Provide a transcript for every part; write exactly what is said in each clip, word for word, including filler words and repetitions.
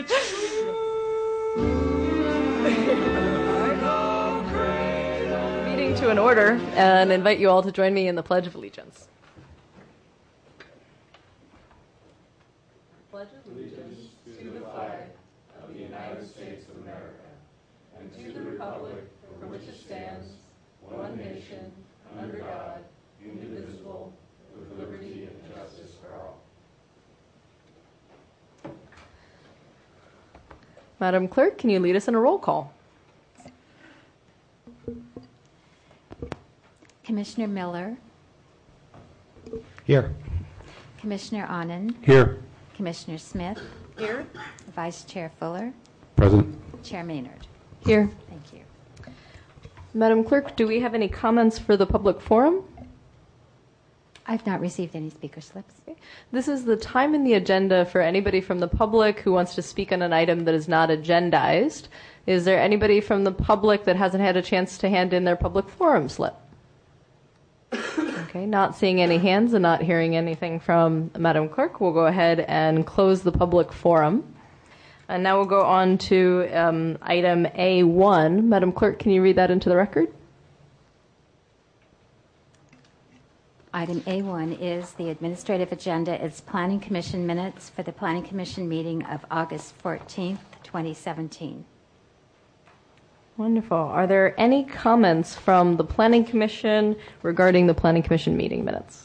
Meeting to an order, and invite you all to join me in the Pledge of Allegiance. Pledge of allegiance to the flag of the United States of America, and to the republic for which it stands, one nation, under God, indivisible, with liberty and justice for all. Madam Clerk, can you lead us in a roll call? Commissioner Miller. Here. Commissioner Anand. Here. Commissioner Smith. Here. Vice Chair Fuller. Present. Chair Maynard. Here. Thank you. Madam Clerk, do we have any comments for the public forum? I've not received any speaker slips. This is the time in the agenda for anybody from the public who wants to speak on an item that is not agendized. Is there anybody from the public that hasn't had a chance to hand in their public forum slip? Okay, not seeing any hands and not hearing anything from Madam Clerk, we'll go ahead and close the public forum. And now we'll go on to um, item A one. Madam Clerk, can you read that into the record? Item A one is the administrative agenda. It's Planning Commission minutes for the Planning Commission meeting of August fourteenth, twenty seventeen. Wonderful. Are there any comments from the Planning Commission regarding the Planning Commission meeting minutes?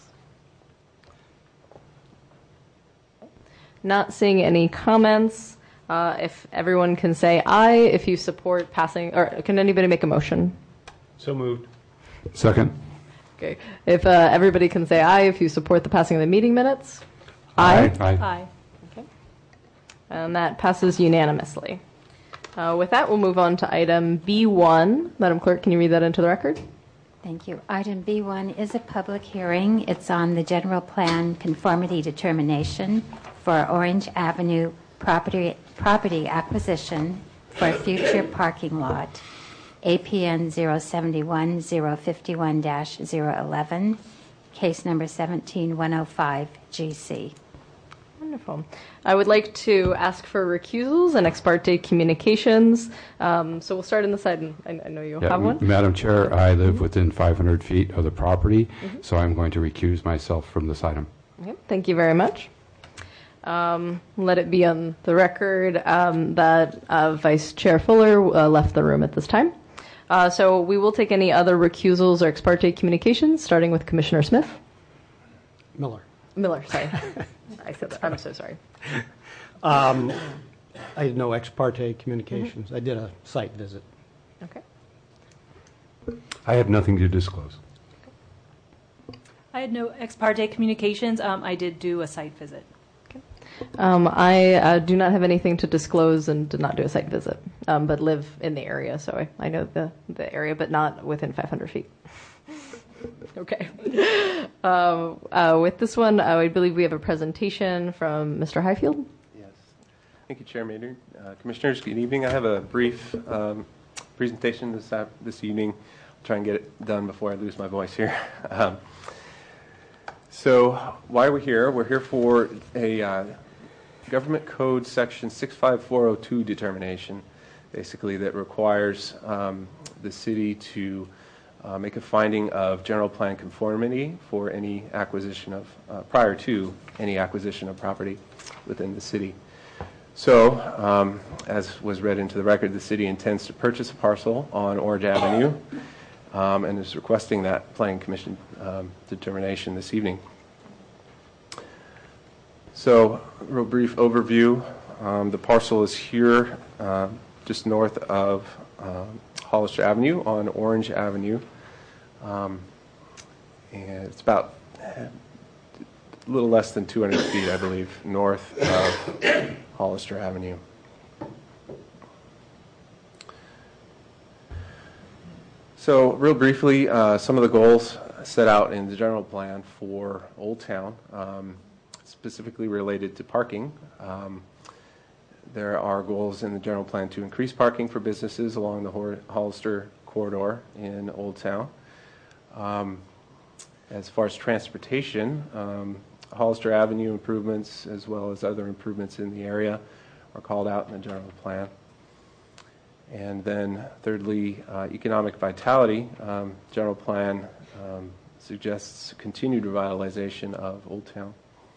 Not seeing any comments. Uh, if everyone can say aye if you support passing, or can anybody make a motion? So moved. Second. Okay. If uh, everybody can say aye if you support the passing of the meeting minutes. Aye. Aye. Aye. Okay. And that passes unanimously. Uh, with that, we'll move on to item B one. Madam Clerk, can you read that into the record? Thank you. Item B one is a public hearing. It's on the general plan conformity determination for Orange Avenue property property acquisition for a future parking lot. A P N zero seven one zero five one zero one one, case number seventeen one oh five G C. Wonderful. I would like to ask for recusals and ex parte communications. Um, so we'll start in the side, and I, I know you Yeah, have one. Madam Chair, I live mm-hmm. within five hundred feet of the property, mm-hmm. so I'm going to recuse myself from this item. Okay, thank you very much. Um, let it be on the record um, that uh, Vice Chair Fuller uh, left the room at this time. Uh, so we will take any other recusals or ex parte communications, starting with Commissioner Smith. Miller. Miller, sorry. I said that. I'm so sorry. Um, I had no ex parte communications. Mm-hmm. I did a site visit. Okay. I have nothing to disclose. I had no ex parte communications. Um, I did do a site visit. Um, I uh, do not have anything to disclose and did not do a site visit, um, but live in the area, so I, I know the, the area, but not within five hundred feet. Okay. Um, uh, with this one, uh, I believe we have a presentation from Mister Highfield. Yes. Thank you, Chair Maynard. Uh, Commissioners, good evening. I have a brief um, presentation this, uh, this evening. I'll try and get it done before I lose my voice here. Um, so why are we here? We're here for a uh, Government Code Section six five four oh two determination, basically, that requires um, the city to uh, make a finding of general plan conformity for any acquisition of, uh, prior to any acquisition of property within the city. So, um, as was read into the record, the city intends to purchase a parcel on Orange Avenue um, and is requesting that Planning Commission um, determination this evening. So, real brief overview. Um, the parcel is here uh, just north of um, Hollister Avenue on Orange Avenue. Um, and it's about a little less than two hundred feet, I believe, north of Hollister Avenue. So, real briefly, uh, some of the goals set out in the general plan for Old Town, um, specifically related to parking. Um, there are goals in the general plan to increase parking for businesses along the Hor- Hollister corridor in Old Town. Um, as far as transportation, um, Hollister Avenue improvements, as well as other improvements in the area, are called out in the general plan. And then thirdly, uh, economic vitality. Um, general plan um, suggests continued revitalization of Old Town.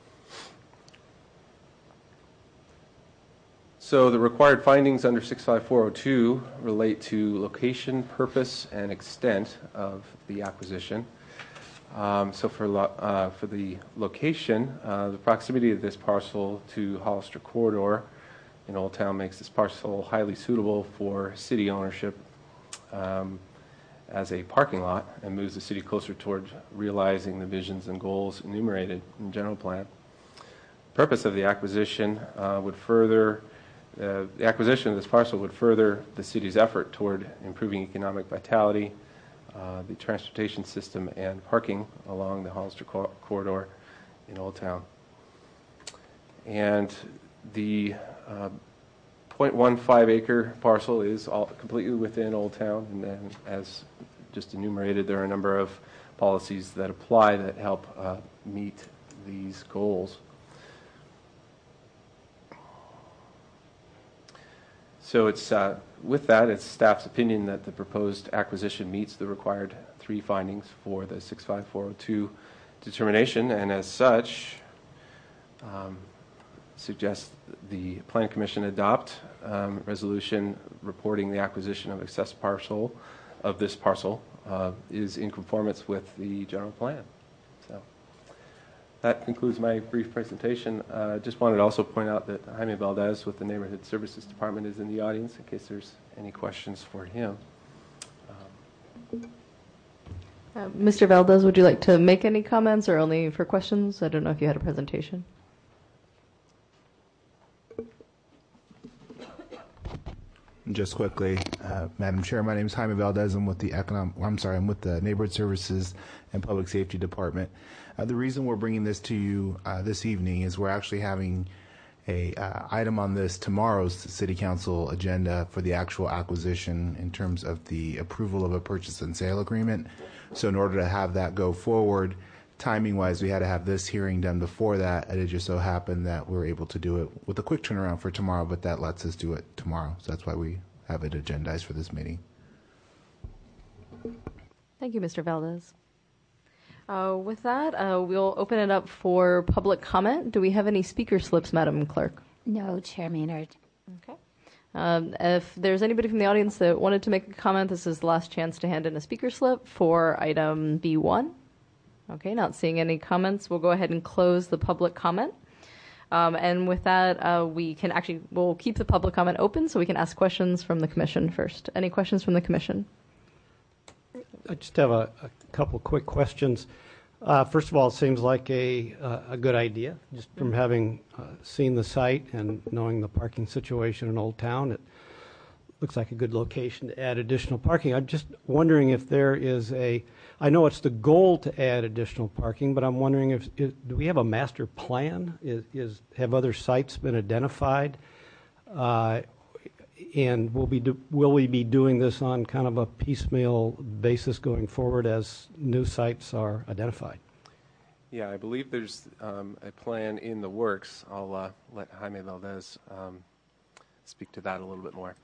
So the required findings under six five four oh two relate to location, purpose, and extent of the acquisition. Um, so for, lo uh, for the location, uh, the proximity of this parcel to Hollister Corridor in Old Town makes this parcel highly suitable for city ownership um, as a parking lot, and moves the city closer toward realizing the visions and goals enumerated in the general plan. The purpose of the acquisition uh, would further, uh, the acquisition of this parcel would further the city's effort toward improving economic vitality, uh, the transportation system, and parking along the Hollister cor corridor in Old Town. And the Uh, zero point one five acre parcel is all completely within Old Town, and then as just enumerated, there are a number of policies that apply that help uh, meet these goals. So it's uh, with that, it's staff's opinion that the proposed acquisition meets the required three findings for the six five four oh two determination, and as such, um, suggests the Plan Commission adopt um, resolution reporting the acquisition of excess parcel of this parcel uh, is in conformance with the general plan. So that concludes my brief presentation. Uh, just wanted to also point out that Jaime Valdez with the Neighborhood Services Department is in the audience in case there's any questions for him. Um, Uh, Mister Valdez, would you like to make any comments or only for questions? I don't know if you had a presentation. Just quickly, uh, Madam Chair, my name is Jaime Valdez. I'm with the economic. I'm sorry, I'm with the Neighborhood Services and Public Safety Department. Uh, the reason we're bringing this to you uh, this evening is we're actually having a uh, item on this tomorrow's City Council agenda for the actual acquisition in terms of the approval of a purchase and sale agreement. So in order to have that go forward, timing-wise, we had to have this hearing done before that, and it just so happened that we were able to do it with a quick turnaround for tomorrow, but that lets us do it tomorrow. So that's why we have it agendized for this meeting. Thank you, Mister Valdez. Uh, with that, uh, we'll open it up for public comment. Do we have any speaker slips, Madam Clerk? No, Chair Maynard. Okay. Um, if there's anybody from the audience that wanted to make a comment, this is the last chance to hand in a speaker slip for item B one. Okay, not seeing any comments. We'll go ahead and close the public comment. Um, and with that, uh, we can actually, we'll keep the public comment open so we can ask questions from the commission first. Any questions from the commission? I just have a, a couple quick questions. Uh, first of all, it seems like a, uh, a good idea. Just from having uh, seen the site and knowing the parking situation in Old Town, it looks like a good location to add additional parking. I'm just wondering if there is a, I know it's the goal to add additional parking, but I'm wondering if, if do we have a master plan? Is, is have other sites been identified? Uh, and will be do, will we be doing this on kind of a piecemeal basis going forward as new sites are identified? Yeah, I believe there's um, a plan in the works. I'll uh, let Jaime Valdez um, speak to that a little bit more.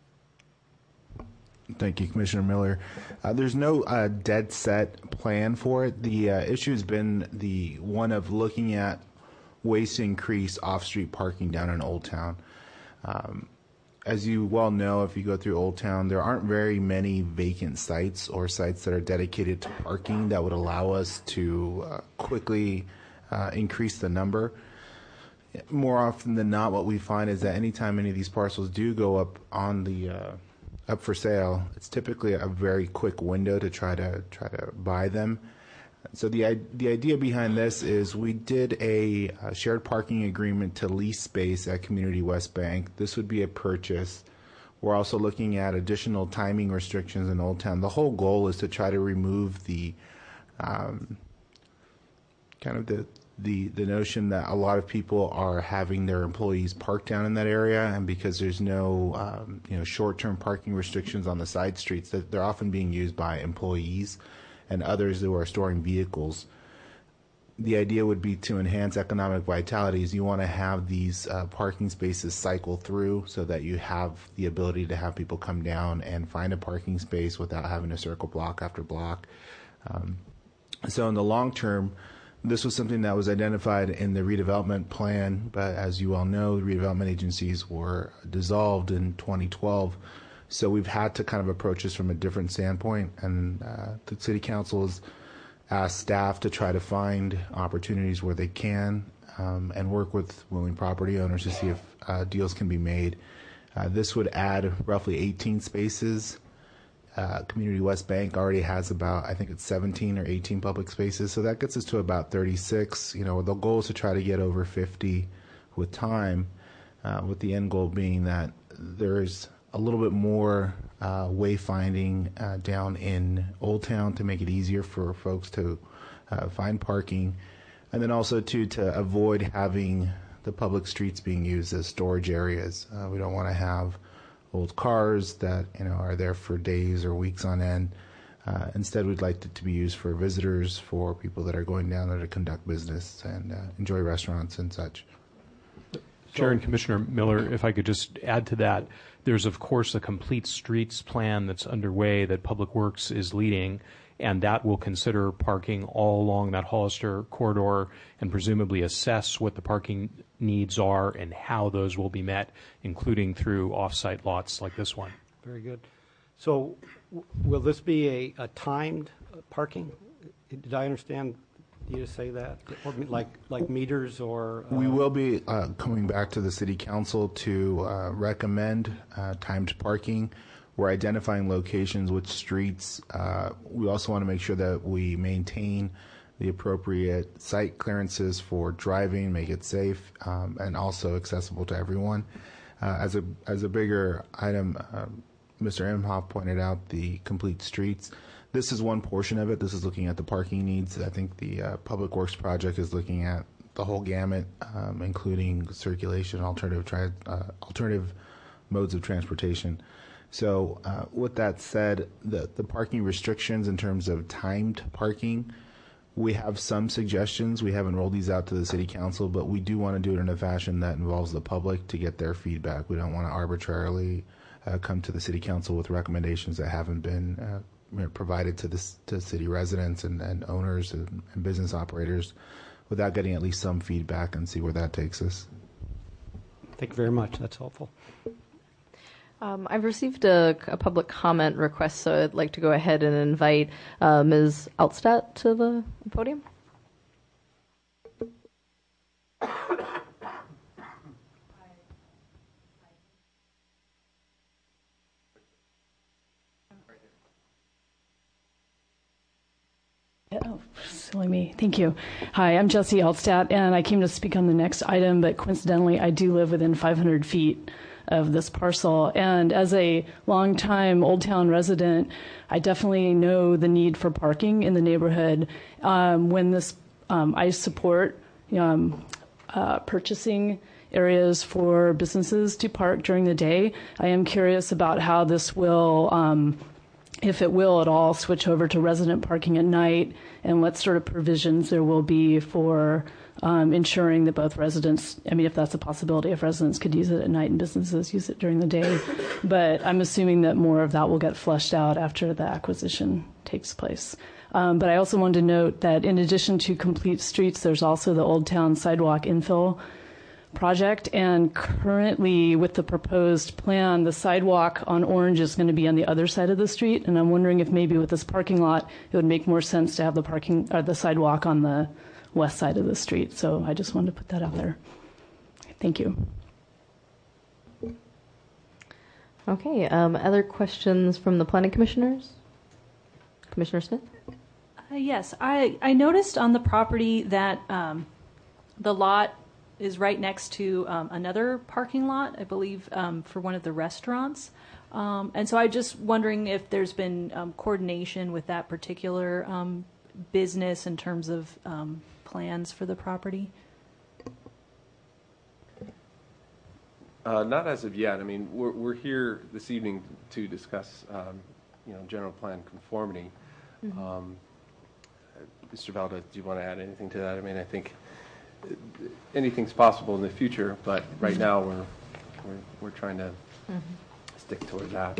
Thank you, Commissioner Miller. Uh, there's no uh, dead set plan for it. The uh, issue has been the one of looking at ways to increase off-street parking down in Old Town. Um, as you well know, if you go through Old Town, there aren't very many vacant sites or sites that are dedicated to parking that would allow us to uh, quickly uh, increase the number. More often than not, what we find is that anytime any of these parcels do go up on the uh, up for sale, it's typically a very quick window to try to try to buy them. So the the idea behind this is we did a, a shared parking agreement to lease space at Community West Bank. This would be a purchase. We're also looking at additional timing restrictions in Old Town. The whole goal is to try to remove the um, kind of the the the notion that a lot of people are having their employees park down in that area, and because there's no um, you know short-term parking restrictions on the side streets, that they're often being used by employees and others who are storing vehicles. the idea would be to enhance economic vitality is you want to have these uh, parking spaces cycle through so that you have the ability to have people come down and find a parking space without having to circle block after block. Um, so in the long term, this was something that was identified in the redevelopment plan, but as you all know, the redevelopment agencies were dissolved in twenty twelve. So we've had to kind of approach this from a different standpoint, and uh, the City Council has asked staff to try to find opportunities where they can um, and work with willing property owners to see if uh, deals can be made. Uh, this would add roughly eighteen spaces. Uh, Community West Bank already has about, I think it's seventeen or eighteen public spaces, so that gets us to about thirty-six. You know, the goal is to try to get over fifty with time, uh, with the end goal being that there's a little bit more uh, wayfinding uh, down in Old Town to make it easier for folks to uh, find parking, and then also too to avoid having the public streets being used as storage areas. Uh, we don't want to have old cars that you know are there for days or weeks on end. Uh, instead, we'd like it to be used for visitors, for people that are going down there to conduct business and uh, enjoy restaurants and such. Chair and Commissioner Miller, if I could just add to that, there's of course a complete streets plan that's underway that Public Works is leading, and that will consider parking all along that Hollister corridor and presumably assess what the parking needs are and how those will be met, including through off-site lots like this one. Very good. So w- will this be a, a timed uh, parking? Did I understand you to say that? Or like like meters or? Uh, We will be uh, coming back to the City Council to uh, recommend uh, timed parking. We're identifying locations, which streets. Uh, we also want to make sure that we maintain the appropriate site clearances for driving, make it safe, um, and also accessible to everyone. Uh, as a as a bigger item, uh, Mister Imhoff pointed out the complete streets. This is one portion of it. This is looking at the parking needs. I think the uh, Public Works project is looking at the whole gamut, um, including circulation, alternative tri- uh, alternative modes of transportation. So uh, with that said, the, the parking restrictions in terms of timed parking, we have some suggestions. We haven't rolled these out to the City Council, but we do want to do it in a fashion that involves the public to get their feedback. We don't want to arbitrarily uh, come to the City Council with recommendations that haven't been uh, provided to, this, to city residents and, and owners and, and business operators without getting at least some feedback and see where that takes us. Thank you very much. That's helpful. Um, I've received a, a public comment request, so I'd like to go ahead and invite uh, Miz Altstadt to the podium. Oh, silly me. Thank you. Hi, I'm Jesse Altstadt, and I came to speak on the next item, but coincidentally, I do live within five hundred feet of this parcel. And as a longtime Old Town resident, I definitely know the need for parking in the neighborhood. Um, when this, um, I support um, uh, purchasing areas for businesses to park during the day. I am curious about how this will, um, if it will at all, switch over to resident parking at night, and what sort of provisions there will be for um, ensuring that both residents, I mean, if that's a possibility, if residents could use it at night and businesses use it during the day. But I'm assuming that more of that will get fleshed out after the acquisition takes place. Um, but I also wanted to note that in addition to complete streets, there's also the Old Town Sidewalk Infill project, and currently with the proposed plan, the sidewalk on Orange is going to be on the other side of the street, and I'm wondering if maybe with this parking lot it would make more sense to have the parking or the sidewalk on the west side of the street. So I just wanted to put that out there. Thank you. Okay, um, other questions from the planning commissioners? Commissioner Smith? Uh, yes, I, I noticed on the property that um, the lot is right next to um, another parking lot, I believe, um, for one of the restaurants. Um, and so I'm just wondering if there's been um, coordination with that particular um, business in terms of um, plans for the property. Uh, not as of yet. I mean, we're, we're here this evening to discuss, um, you know, general plan conformity. Mm-hmm. Um, Mister Valdez, do you want to add anything to that? I mean, I think anything's possible in the future, but right now we're we're, we're trying to mm-hmm. stick toward that.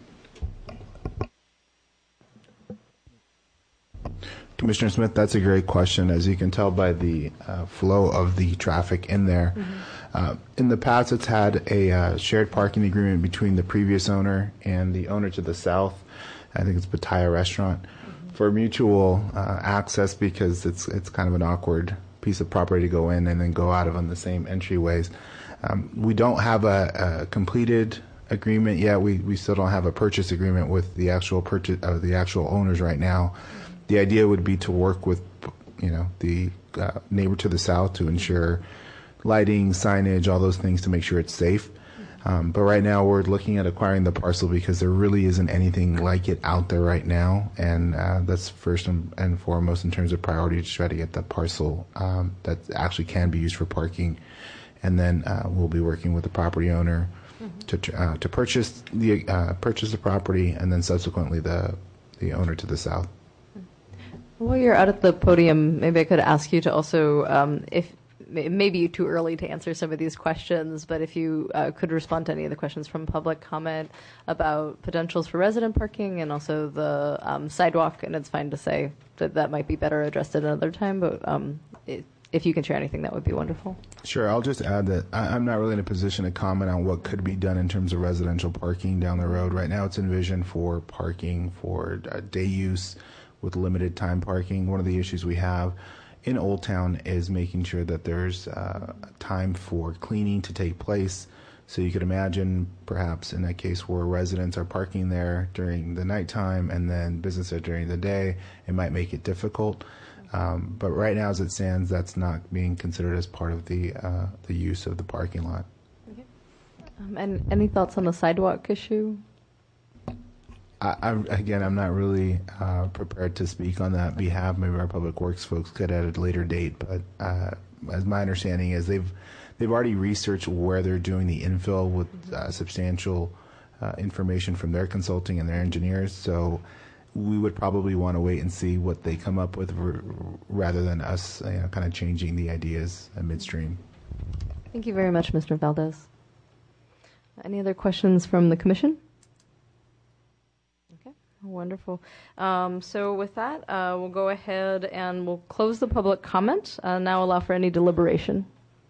Commissioner Smith, that's a great question. As you can tell by the uh, flow of the traffic in there, mm-hmm. uh, in the past it's had a uh, shared parking agreement between the previous owner and the owner to the south. I think it's Bataya Restaurant mm-hmm. for mutual uh, access, because it's it's kind of an awkward piece of property to go in and then go out of on the same entryways. Um, we don't have a, a completed agreement yet. We we still don't have a purchase agreement with the actual purchase uh, the actual owners right now. The idea would be to work with, you know, the uh, neighbor to the south to ensure lighting, signage, all those things to make sure it's safe. Um, but right now we're looking at acquiring the parcel because there really isn't anything like it out there right now, and uh, that's first and foremost in terms of priority, to try to get the parcel um, that actually can be used for parking, and then uh, we'll be working with the property owner mm-hmm. to uh, to purchase the uh, purchase the property, and then subsequently the the owner to the south. While you're out at the podium, maybe I could ask you to also, um, if it may be too early to answer some of these questions, but if you uh, could respond to any of the questions from public comment about potentials for resident parking and also the um, sidewalk, and it's fine to say that that might be better addressed at another time, but um, it, if you can share anything, that would be wonderful. Sure. I'll just add that I, I'm not really in a position to comment on what could be done in terms of residential parking down the road. Right now it's envisioned for parking for uh, day use with limited time parking. One of the issues we have in Old Town is making sure that there's uh, time for cleaning to take place. So you could imagine perhaps in that case where residents are parking there during the nighttime and then business are during the day, it might make it difficult. Um, but right now as it stands, that's not being considered as part of the uh, the use of the parking lot. Okay. Um, and any thoughts on the sidewalk issue? I, I'm, again, I'm not really uh, prepared to speak on that behalf. Maybe our public works folks could at a later date. But uh, as my understanding is, they've they've already researched where they're doing the infill with uh, substantial uh, information from their consulting and their engineers. So we would probably want to wait and see what they come up with, r- rather than us, you know, kind of changing the ideas uh, midstream. Thank you very much, Mister Valdez. Any other questions from the commission? Wonderful. Um, so with that, uh, we'll go ahead and we'll close the public comment. Uh, now allow for any deliberation.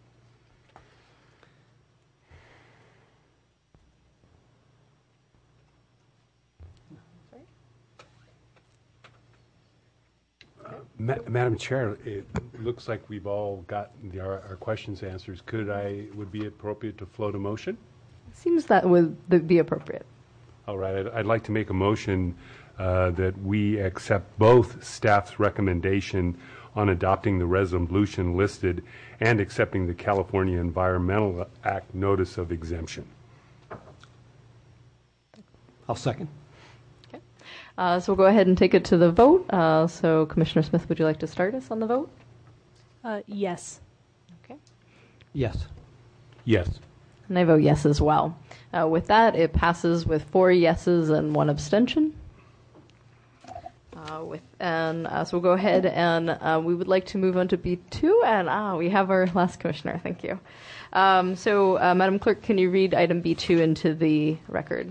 Uh, Ma- Madam Chair, it looks like we've all gotten the, our, our questions answered. Could I, would it be appropriate to float a motion? Seems that would be appropriate. All right, I'd, I'd like to make a motion uh, that we accept both staff's recommendation on adopting the resolution listed and accepting the California Environmental Act notice of exemption. I'll second. Okay. Uh, so we'll go ahead and take it to the vote. Uh, so Commissioner Smith, would you like to start us on the vote? Uh, yes. Okay. Yes. Yes. And I vote yes as well. Uh, with that, it passes with four yeses and one abstention. Uh, with and uh, so we'll go ahead and uh, we would like to move on to B two, and ah, we have our last commissioner. Thank you. Um, so, uh, Madam Clerk, can you read item B two into the record?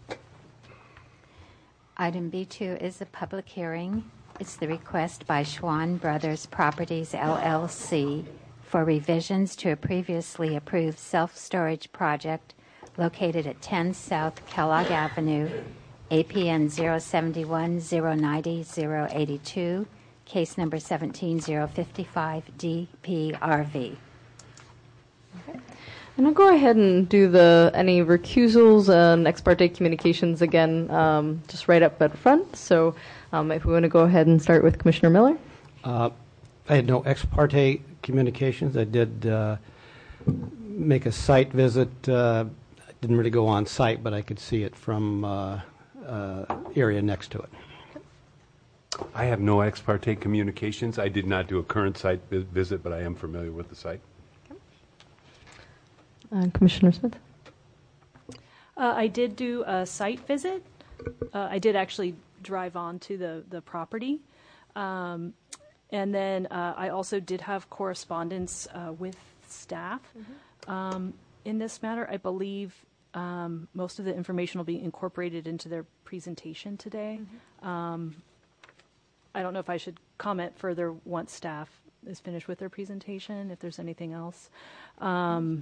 Item B two is a public hearing. It's the request by Schwann Brothers Properties, L L C, for revisions to a previously approved self-storage project located at ten South Kellogg Avenue, A P N zero seven one zero nine zero zero eight two, case number seventeen zero five D P R V. Okay. And I'll go ahead and do the any recusals and ex parte communications again, um, just right up at front. So um, if we want to go ahead and start with Commissioner Miller. Uh, I had no ex parte communications. I did uh, make a site visit. Uh, I didn't really go on site, but I could see it from uh, uh, area next to it. I have no ex parte communications. I did not do a current site vi- visit, but I am familiar with the site. Uh, Commissioner Smith. Uh, I did do a site visit. Uh, I did actually drive on to the, the property. Um, and then uh, I also did have correspondence uh, with staff um, in this matter. I believe um, most of the information will be incorporated into their presentation today. Um, I don't know if I should comment further once staff is finished with their presentation, if there's anything else. Um,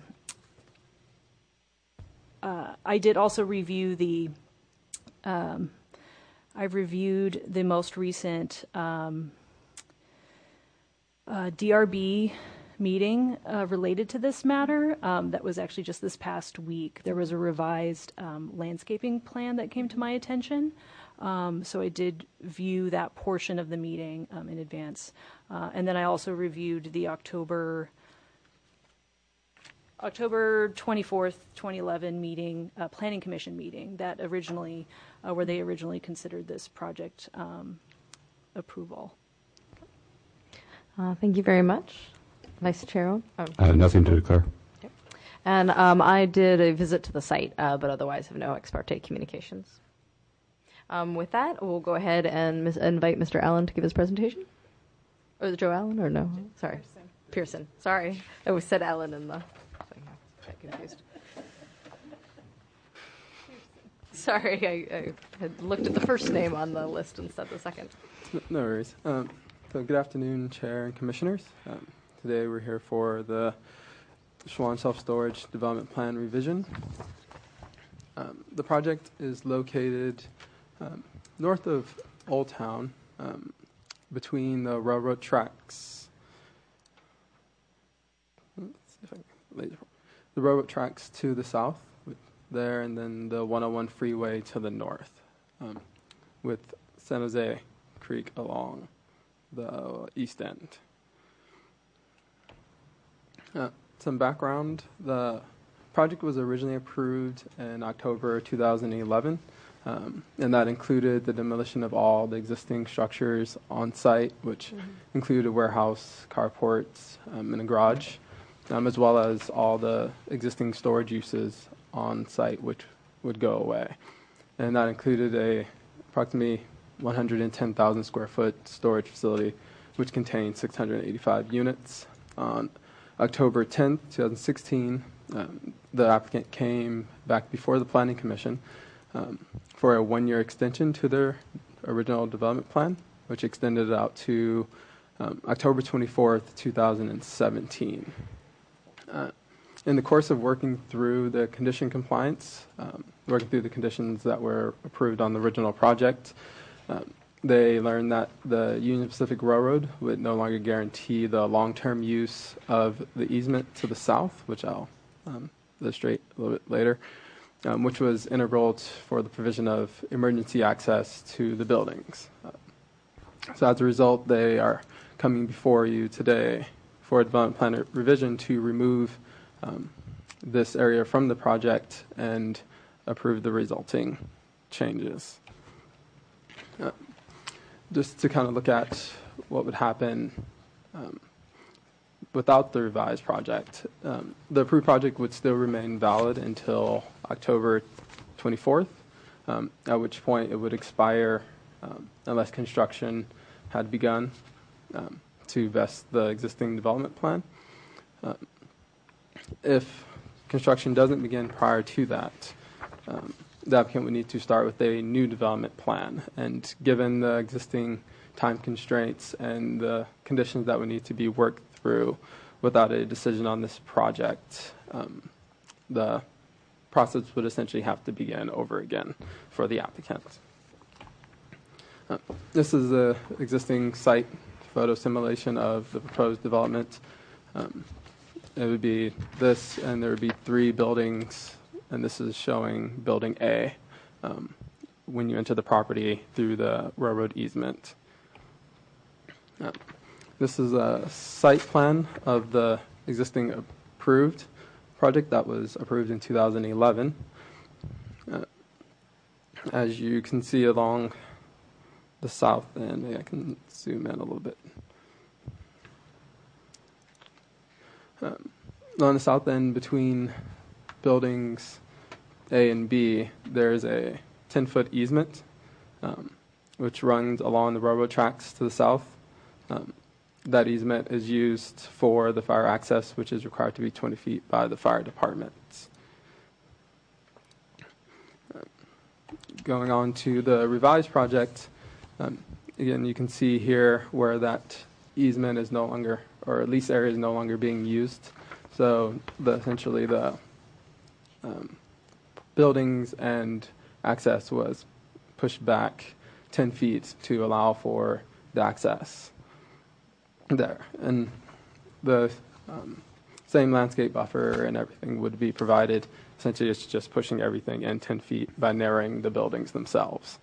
uh, I did also review the, um, I've reviewed the most recent um, uh, D R B meeting uh, related to this matter. Um, that was actually just this past week. There was a revised um, landscaping plan that came to my attention. Um, so I did view that portion of the meeting um, in advance. Uh, and then I also reviewed the October October twenty-fourth, twenty eleven meeting, uh, Planning Commission meeting that originally, uh, where they originally considered this project um, approval. Uh, thank you very much. Vice Chair. Oh. Uh, nothing to declare. Okay. And um, I did a visit to the site, uh, but otherwise have no ex parte communications. Um, with that, we'll go ahead and mis- invite Mister Allen to give his presentation. Or is it Joe Allen or no? Sorry. Pearson. Pearson. Sorry. I always said Allen in the thing. I got confused. Sorry, I, I had looked at the first name on the list instead of the second. No, no worries. Um, so good afternoon, Chair and Commissioners. Um, today we're here for the Schwann Self-Storage Development Plan Revision. Um, the project is located um, north of Old Town, um, between the railroad tracks. Let's see if I can lay it- the railroad tracks to the south, with there, and then the one oh one freeway to the north, um, with San Jose Creek along the east end. Uh, some background: the project was originally approved in October two thousand eleven, um, and that included the demolition of all the existing structures on site, which mm-hmm. included a warehouse, carports, um, and a garage, um, as well as all the existing storage uses on site, which would go away. And that included a approximately one hundred ten thousand square foot storage facility, which contained six hundred eighty-five units. On October tenth, twenty sixteen, um, the applicant came back before the Planning Commission um, for a one-year extension to their original development plan, which extended it out to um, October twenty-fourth, two thousand seventeen. Uh, in the course of working through the condition compliance, um, working through the conditions that were approved on the original project, um, they learned that the Union Pacific Railroad would no longer guarantee the long-term use of the easement to the south, which I'll um, illustrate a little bit later, um, which was integral t- for the provision of emergency access to the buildings. Uh, so as a result, they are coming before you today for a development plan revision to remove um, this area from the project and approve the resulting changes. Uh, just to kind of look at what would happen um, without the revised project. Um, the approved project would still remain valid until October twenty-fourth, um, at which point it would expire um, unless construction had begun um, to vest the existing development plan. Uh, if construction doesn't begin prior to that, um, the applicant would need to start with a new development plan. And given the existing time constraints and the conditions that would need to be worked through without a decision on this project, um, the process would essentially have to begin over again for the applicant. Uh, this is the existing site photo simulation of the proposed development. Um, it would be this, and there would be three buildings, and this is showing building A um, when you enter the property through the railroad easement. Uh, this is a site plan of the existing approved project that was approved in two thousand eleven. Uh, as you can see along the south end, maybe I can zoom in a little bit. Um, on the south end between buildings A and B, there's a ten-foot easement, um, which runs along the railroad tracks to the south. Um, that easement is used for the fire access, which is required to be twenty feet by the fire departments. Uh, going on to the revised project, um, again, you can see here where that easement is no longer, or lease area is no longer being used. So the, essentially the um, buildings and access was pushed back ten feet to allow for the access there. And the um, same landscape buffer and everything would be provided. Essentially, it's just pushing everything in ten feet by narrowing the buildings themselves.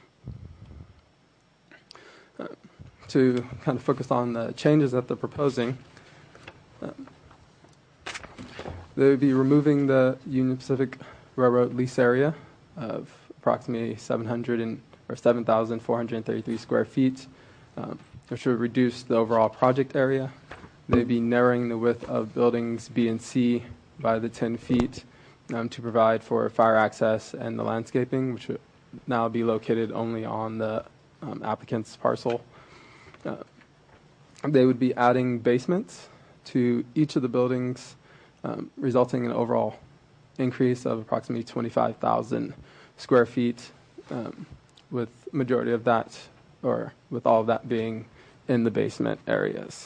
Uh, to kind of focus on the changes that they're proposing, um, they would be removing the Union Pacific Railroad lease area of approximately seven hundred and, or seven thousand four hundred thirty-three square feet, um, which would reduce the overall project area. They'd be narrowing the width of buildings B and C by the ten feet um, to provide for fire access and the landscaping, which would now be located only on the um, applicant's parcel. Uh, they would be adding basements to each of the buildings, um, resulting in an overall increase of approximately twenty-five thousand square feet, um, with majority of that, or with all of that being in the basement areas.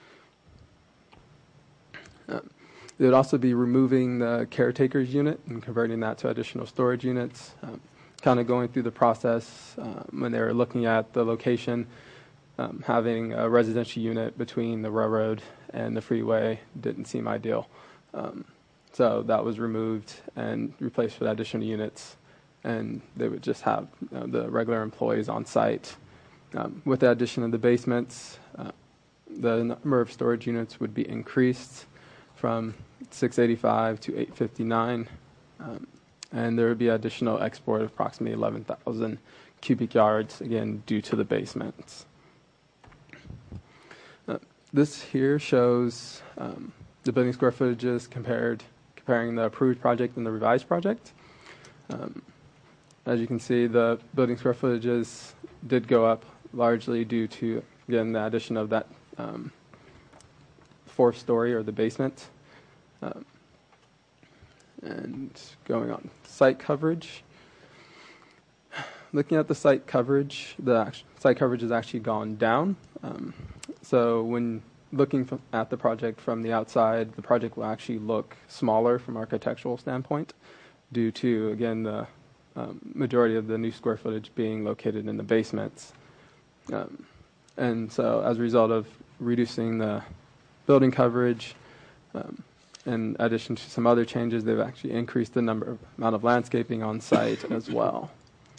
Um, they would also be removing the caretaker's unit and converting that to additional storage units, um, kind of going through the process um, when they were looking at the location. Um, having a residential unit between the railroad and the freeway didn't seem ideal. Um, so that was removed and replaced with additional units, and they would just have you know, the regular employees on site. Um, with the addition of the basements, uh, the number of storage units would be increased from six eighty-five to eight fifty-nine, um, and there would be additional export of approximately eleven thousand cubic yards, again, due to the basements. This here shows um, the building square footages compared, comparing the approved project and the revised project. Um, as you can see, the building square footages did go up largely due to, again, the addition of that um, fourth story or the basement. Um, and going on site coverage. Looking at the site coverage, the site coverage has actually gone down. Um, so when looking f- at the project from the outside, the project will actually look smaller from architectural standpoint due to, again, the um, majority of the new square footage being located in the basements. Um, and so as a result of reducing the building coverage, um, in addition to some other changes, they've actually increased the number of amount of landscaping on site as well.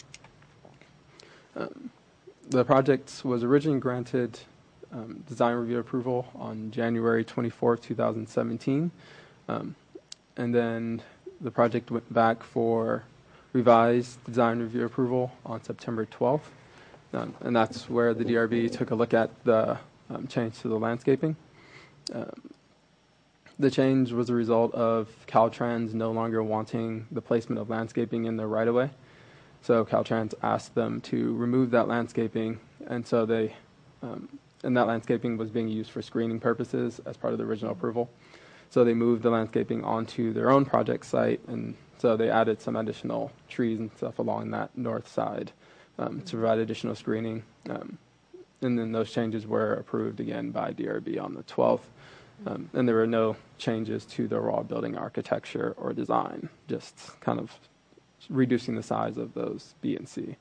Um, the project was originally granted um, design review approval on January twenty-fourth, two thousand seventeen. Um, and then the project went back for revised design review approval on September twelfth. Um, and that's where the D R B took a look at the um, change to the landscaping. Um, the change was a result of Caltrans no longer wanting the placement of landscaping in their right-of-way. So Caltrans asked them to remove that landscaping, and so they, um, and that landscaping was being used for screening purposes as part of the original approval. So they moved the landscaping onto their own project site, and so they added some additional trees and stuff along that north side um, to provide additional screening. Um, and then those changes were approved again by D R B on the twelfth. Um, and there were no changes to the raw building architecture or design, just kind of reducing the size of those B and C.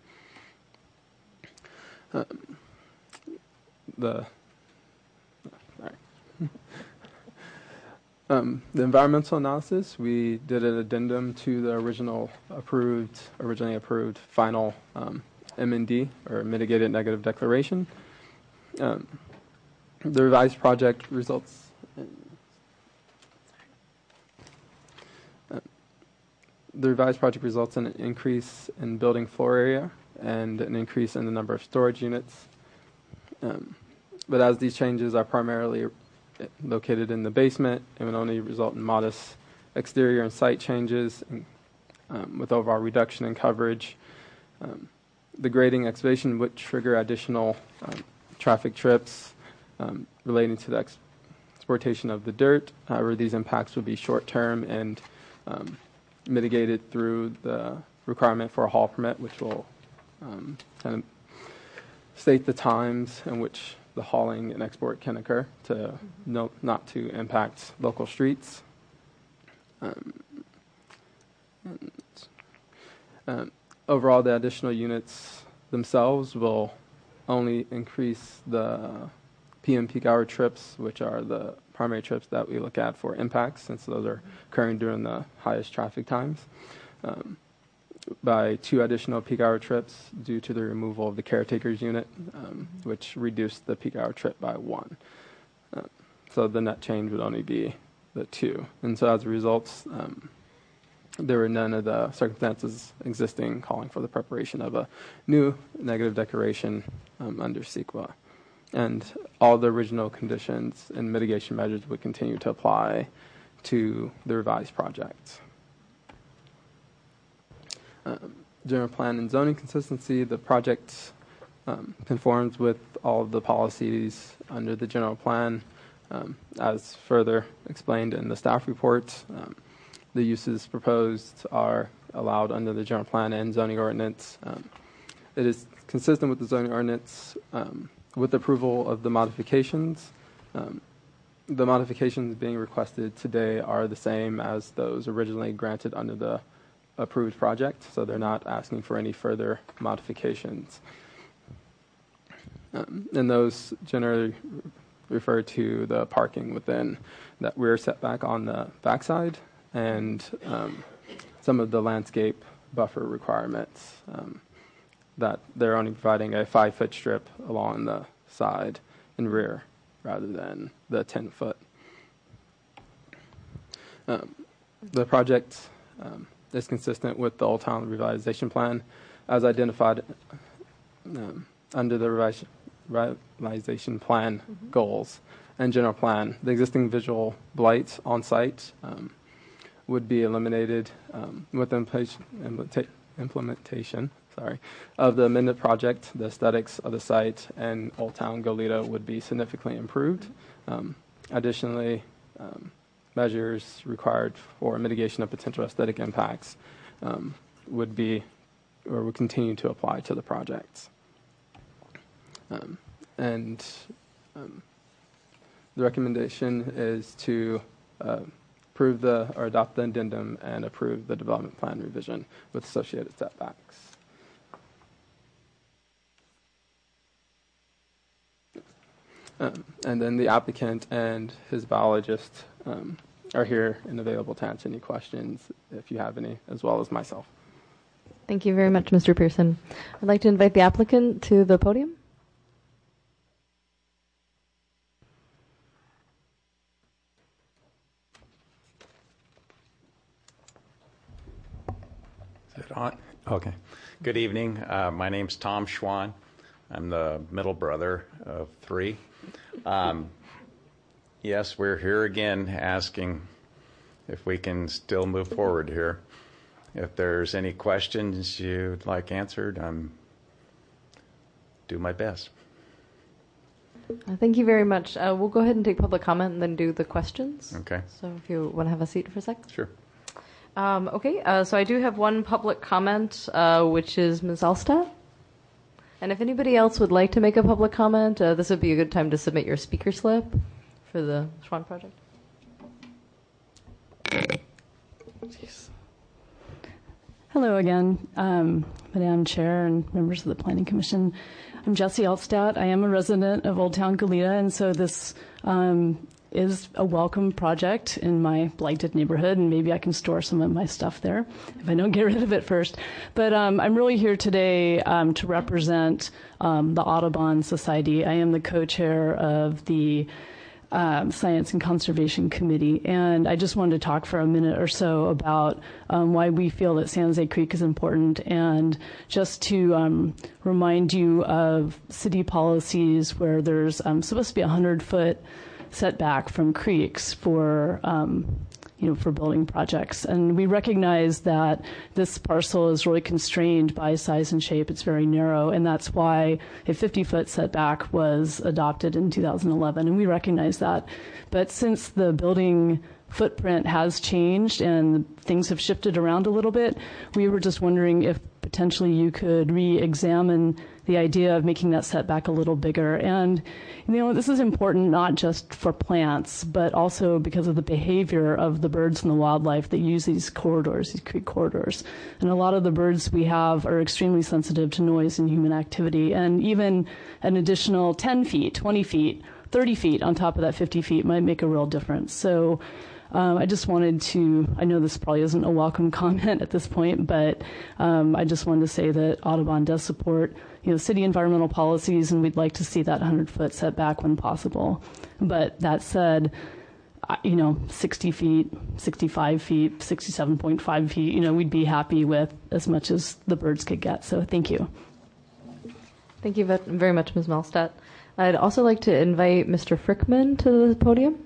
Um, the sorry. um, the environmental analysis, we did an addendum to the original approved, originally approved final um, M N D, or mitigated negative declaration. Um, the revised project results. The revised project results in an increase in building floor area and an increase in the number of storage units. Um, but as these changes are primarily located in the basement, it would only result in modest exterior and site changes, and, um, with overall reduction in coverage. Um, the grading excavation would trigger additional um, traffic trips um, relating to the ex- exportation of the dirt. However, these impacts would be short-term and um, mitigated through the requirement for a haul permit, which will um, kind of state the times in which the hauling and export can occur to no, not to impact local streets. Um, and, um, overall, the additional units themselves will only increase the P M peak hour trips, which are the primary trips that we look at for impacts, since those are occurring during the highest traffic times, um, by two additional peak hour trips due to the removal of the caretaker's unit, um, which reduced the peak hour trip by one. Uh, so the net change would only be the two. And so as a result, um, there were none of the circumstances existing calling for the preparation of a new negative declaration um, under C E Q A. And all the original conditions and mitigation measures would continue to apply to the revised project. Um, general plan and zoning consistency, the project um, conforms with all of the policies under the general plan, um, as further explained in the staff report. Um, the uses proposed are allowed under the general plan and zoning ordinance. Um, it is consistent with the zoning ordinance um, with approval of the modifications. Um, the modifications being requested today are the same as those originally granted under the approved project, so they're not asking for any further modifications. Um, and those generally refer to the parking within that rear setback on the backside and um, some of the landscape buffer requirements, um, that they're only providing a five foot strip along the side and rear rather than the ten foot. Um, the project um, is consistent with the Old Town Revitalization Plan as identified um, under the revis- Revitalization Plan mm-hmm. goals and general plan. The existing visual blight on site um, would be eliminated um, with implementa- implementation sorry, of the amended project. The aesthetics of the site and Old Town Goleta would be significantly improved. Um, additionally, um, measures required for mitigation of potential aesthetic impacts um, would be or would continue to apply to the projects. Um, and um, the recommendation is to uh, approve the or adopt the addendum and approve the development plan revision with associated setbacks. Um, and then the applicant and his biologist um, are here and available to answer any questions if you have any, as well as myself. Thank you very much, Mister Pearson. I'd like to invite the applicant to the podium. Is it on? Okay. Good evening. Uh, my name's Tom Schwan. I'm the middle brother of three. Um, yes, we're here again asking if we can still move forward here. If there's any questions you'd like answered, I'm do my best. Uh, thank you very much. Uh, we'll go ahead and take public comment and then do the questions. Okay. So if you want to have a seat for a sec. Sure. Um, okay, uh, so I do have one public comment, uh, which is Miz Alstad. And if anybody else would like to make a public comment, uh, this would be a good time to submit your speaker slip for the Schwan Project. Jeez. Hello again, um, Madam Chair and members of the Planning Commission. I'm Jessie Altstadt. I am a resident of Old Town Goleta, and so this um, is a welcome project in my blighted neighborhood, and maybe I can store some of my stuff there if I don't get rid of it first. But um, I'm really here today um, to represent um, the Audubon Society. I am the co-chair of the um, Science and Conservation Committee, and I just wanted to talk for a minute or so about um, why we feel that San Jose Creek is important, and just to um, remind you of city policies where there's um, supposed to be a hundred foot setback from creeks for um, you know, for building projects. And we recognize that this parcel is really constrained by size and shape. It's very narrow, and that's why a fifty-foot setback was adopted in two thousand eleven, and we recognize that. But since the building footprint has changed and things have shifted around a little bit, we were just wondering if potentially you could re-examine the idea of making that setback a little bigger. And, you know, this is important not just for plants, but also because of the behavior of the birds and the wildlife that use these corridors, these creek corridors. And a lot of the birds we have are extremely sensitive to noise and human activity. And even an additional ten feet, twenty feet, thirty feet on top of that fifty feet might make a real difference. So Um, I just wanted to, I know this probably isn't a welcome comment at this point, but um, I just wanted to say that Audubon does support, you know, city environmental policies, and we'd like to see that hundred-foot setback when possible. But that said, you know, sixty feet, sixty-five feet, sixty-seven point five feet, you know, we'd be happy with as much as the birds could get. So thank you. Thank you very much, Miz Malstadt. I'd also like to invite Mister Frickman to the podium.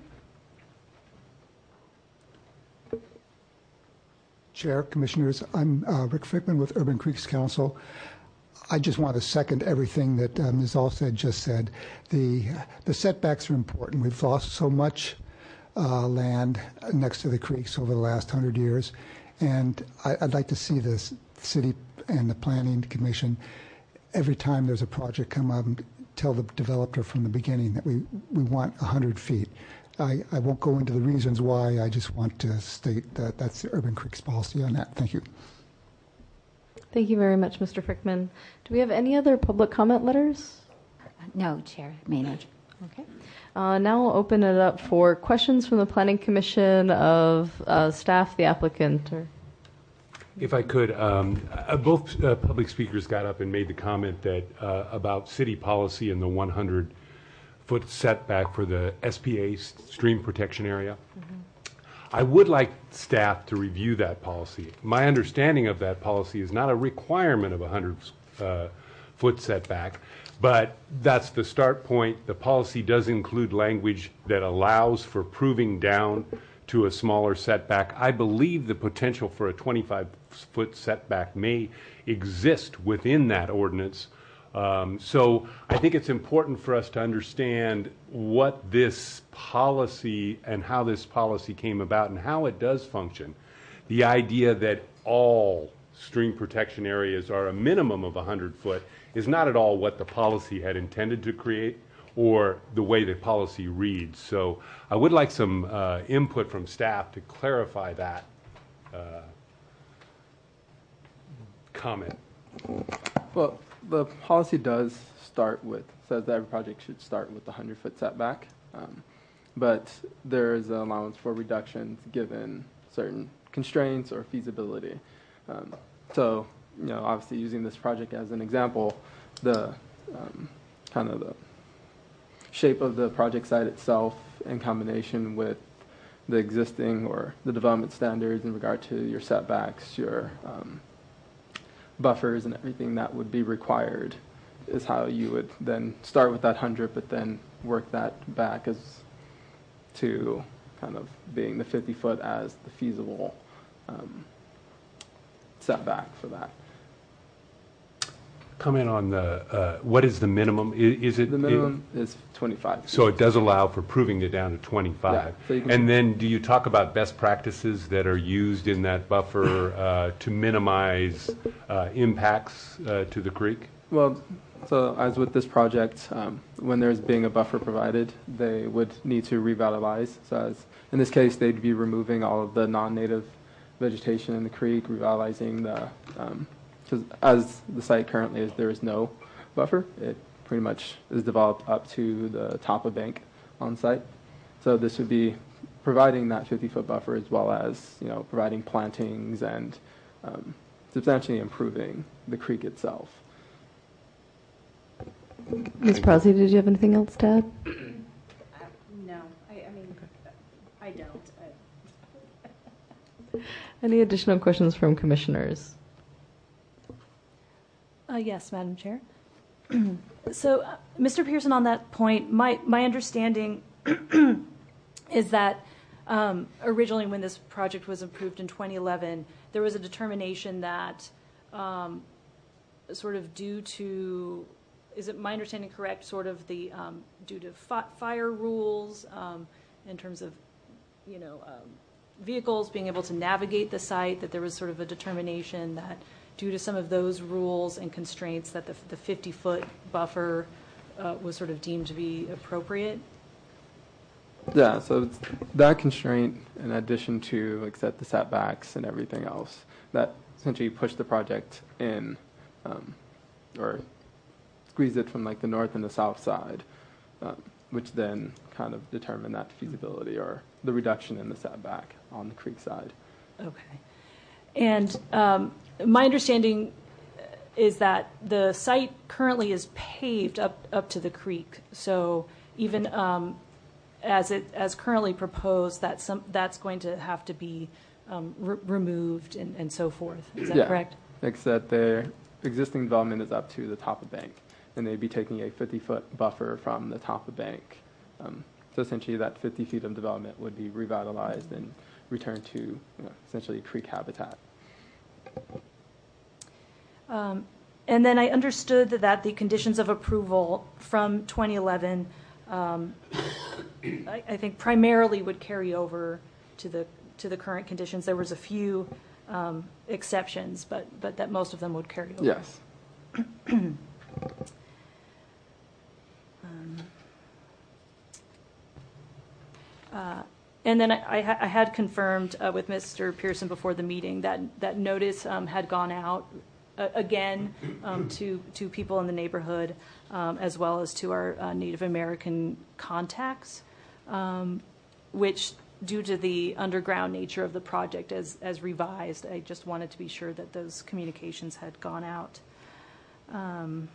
Chair, Commissioners, I'm uh, Rick Frickman with Urban Creeks Council. I just want to second everything that uh, Miz Alstead just said. The the setbacks are important. We've lost so much uh, land next to the creeks over the last hundred years, and I, I'd like to see this city and the Planning Commission, every time there's a project come up, tell the developer from the beginning that we, we want one hundred feet. I, I won't go into the reasons why. I just want to state that that's the Urban Creeks policy on that. Thank you. Thank you very much, Mister Frickman. Do we have any other public comment letters? No, Chair Maynard. Okay. Uh, now I'll open it up for questions from the Planning Commission of uh, staff, the applicant. Or If I could, um, uh, both uh, public speakers got up and made the comment that uh, about city policy and the one hundred foot setback for the S P A stream protection area. Mm-hmm. I would like staff to review that policy. My understanding of that policy is not a requirement of a one hundred uh, foot setback, but that's the start point. The policy does include language that allows for proving down to a smaller setback. I believe the potential for a twenty-five foot setback may exist within that ordinance. Um, so I think it's important for us to understand what this policy and how this policy came about and how it does function. The idea that all stream protection areas are a minimum of one hundred foot is not at all what the policy had intended to create or the way the policy reads. So I would like some uh, input from staff to clarify that uh, comment. Well, the policy does start with, says that every project should start with the one hundred foot setback, um, but there is an allowance for reductions given certain constraints or feasibility. Um, so, you know, obviously using this project as an example, the um, kind of the shape of the project site itself in combination with the existing or the development standards in regard to your setbacks, your um, buffers and everything that would be required is how you would then start with that one hundred, but then work that back as to kind of being the fifty foot as the feasible um, setback for that. Comment on the, uh, what is the minimum? Is, is it? The minimum it, is twenty-five feet. So it does allow for proving it down to twenty-five. Yeah, so you can, and then do you talk about best practices that are used in that buffer uh, to minimize uh, impacts uh, to the creek? Well, so as with this project, um, when there's being a buffer provided, they would need to revitalize. So as in this case, they'd be removing all of the non-native vegetation in the creek, revitalizing the um, because as the site currently is, there is no buffer. It pretty much is developed up to the top of bank on site. So this would be providing that fifty foot buffer as well as, you know, providing plantings and um, substantially improving the creek itself. Miz Prozzi, did you have anything else to add? Uh, no, I, I mean, okay. I don't. I... Any additional questions from commissioners? Uh, yes, Madam Chair. So, uh, Mister Pearson, on that point, my, my understanding is that um, originally when this project was approved in twenty eleven, there was a determination that um, sort of due to, is it my understanding correct, sort of the, um, due to fi- fire rules um, in terms of, you know, um, vehicles being able to navigate the site, that there was sort of a determination that due to some of those rules and constraints that the, the fifty-foot buffer uh, was sort of deemed to be appropriate? Yeah, so it's that constraint in addition to like set the setbacks and everything else that essentially pushed the project in um, or squeezed it from like the north and the south side, um, which then kind of determined that feasibility or the reduction in the setback on the creek side. Okay. And um, my understanding is that the site currently is paved up up to the creek. So even um, as it as currently proposed, that some that's going to have to be um, re- removed and, and so forth. Is that yeah. correct? Except their existing development is up to the top of bank, and they'd be taking a fifty-foot buffer from the top of bank. Um, so essentially, that fifty feet of development would be revitalized and returned to you know, essentially creek habitat. Um, and then I understood that, that the conditions of approval from twenty eleven, um, I, I think primarily would carry over to the to the current conditions. There was a few um, exceptions, but but that most of them would carry over. Yes. um, uh, And then I, I, I had confirmed uh, with Mister Pearson before the meeting that that notice um, had gone out uh, again um, to to people in the neighborhood, um, as well as to our uh, Native American contacts, um, which, due to the underground nature of the project as as revised, I just wanted to be sure that those communications had gone out. Um,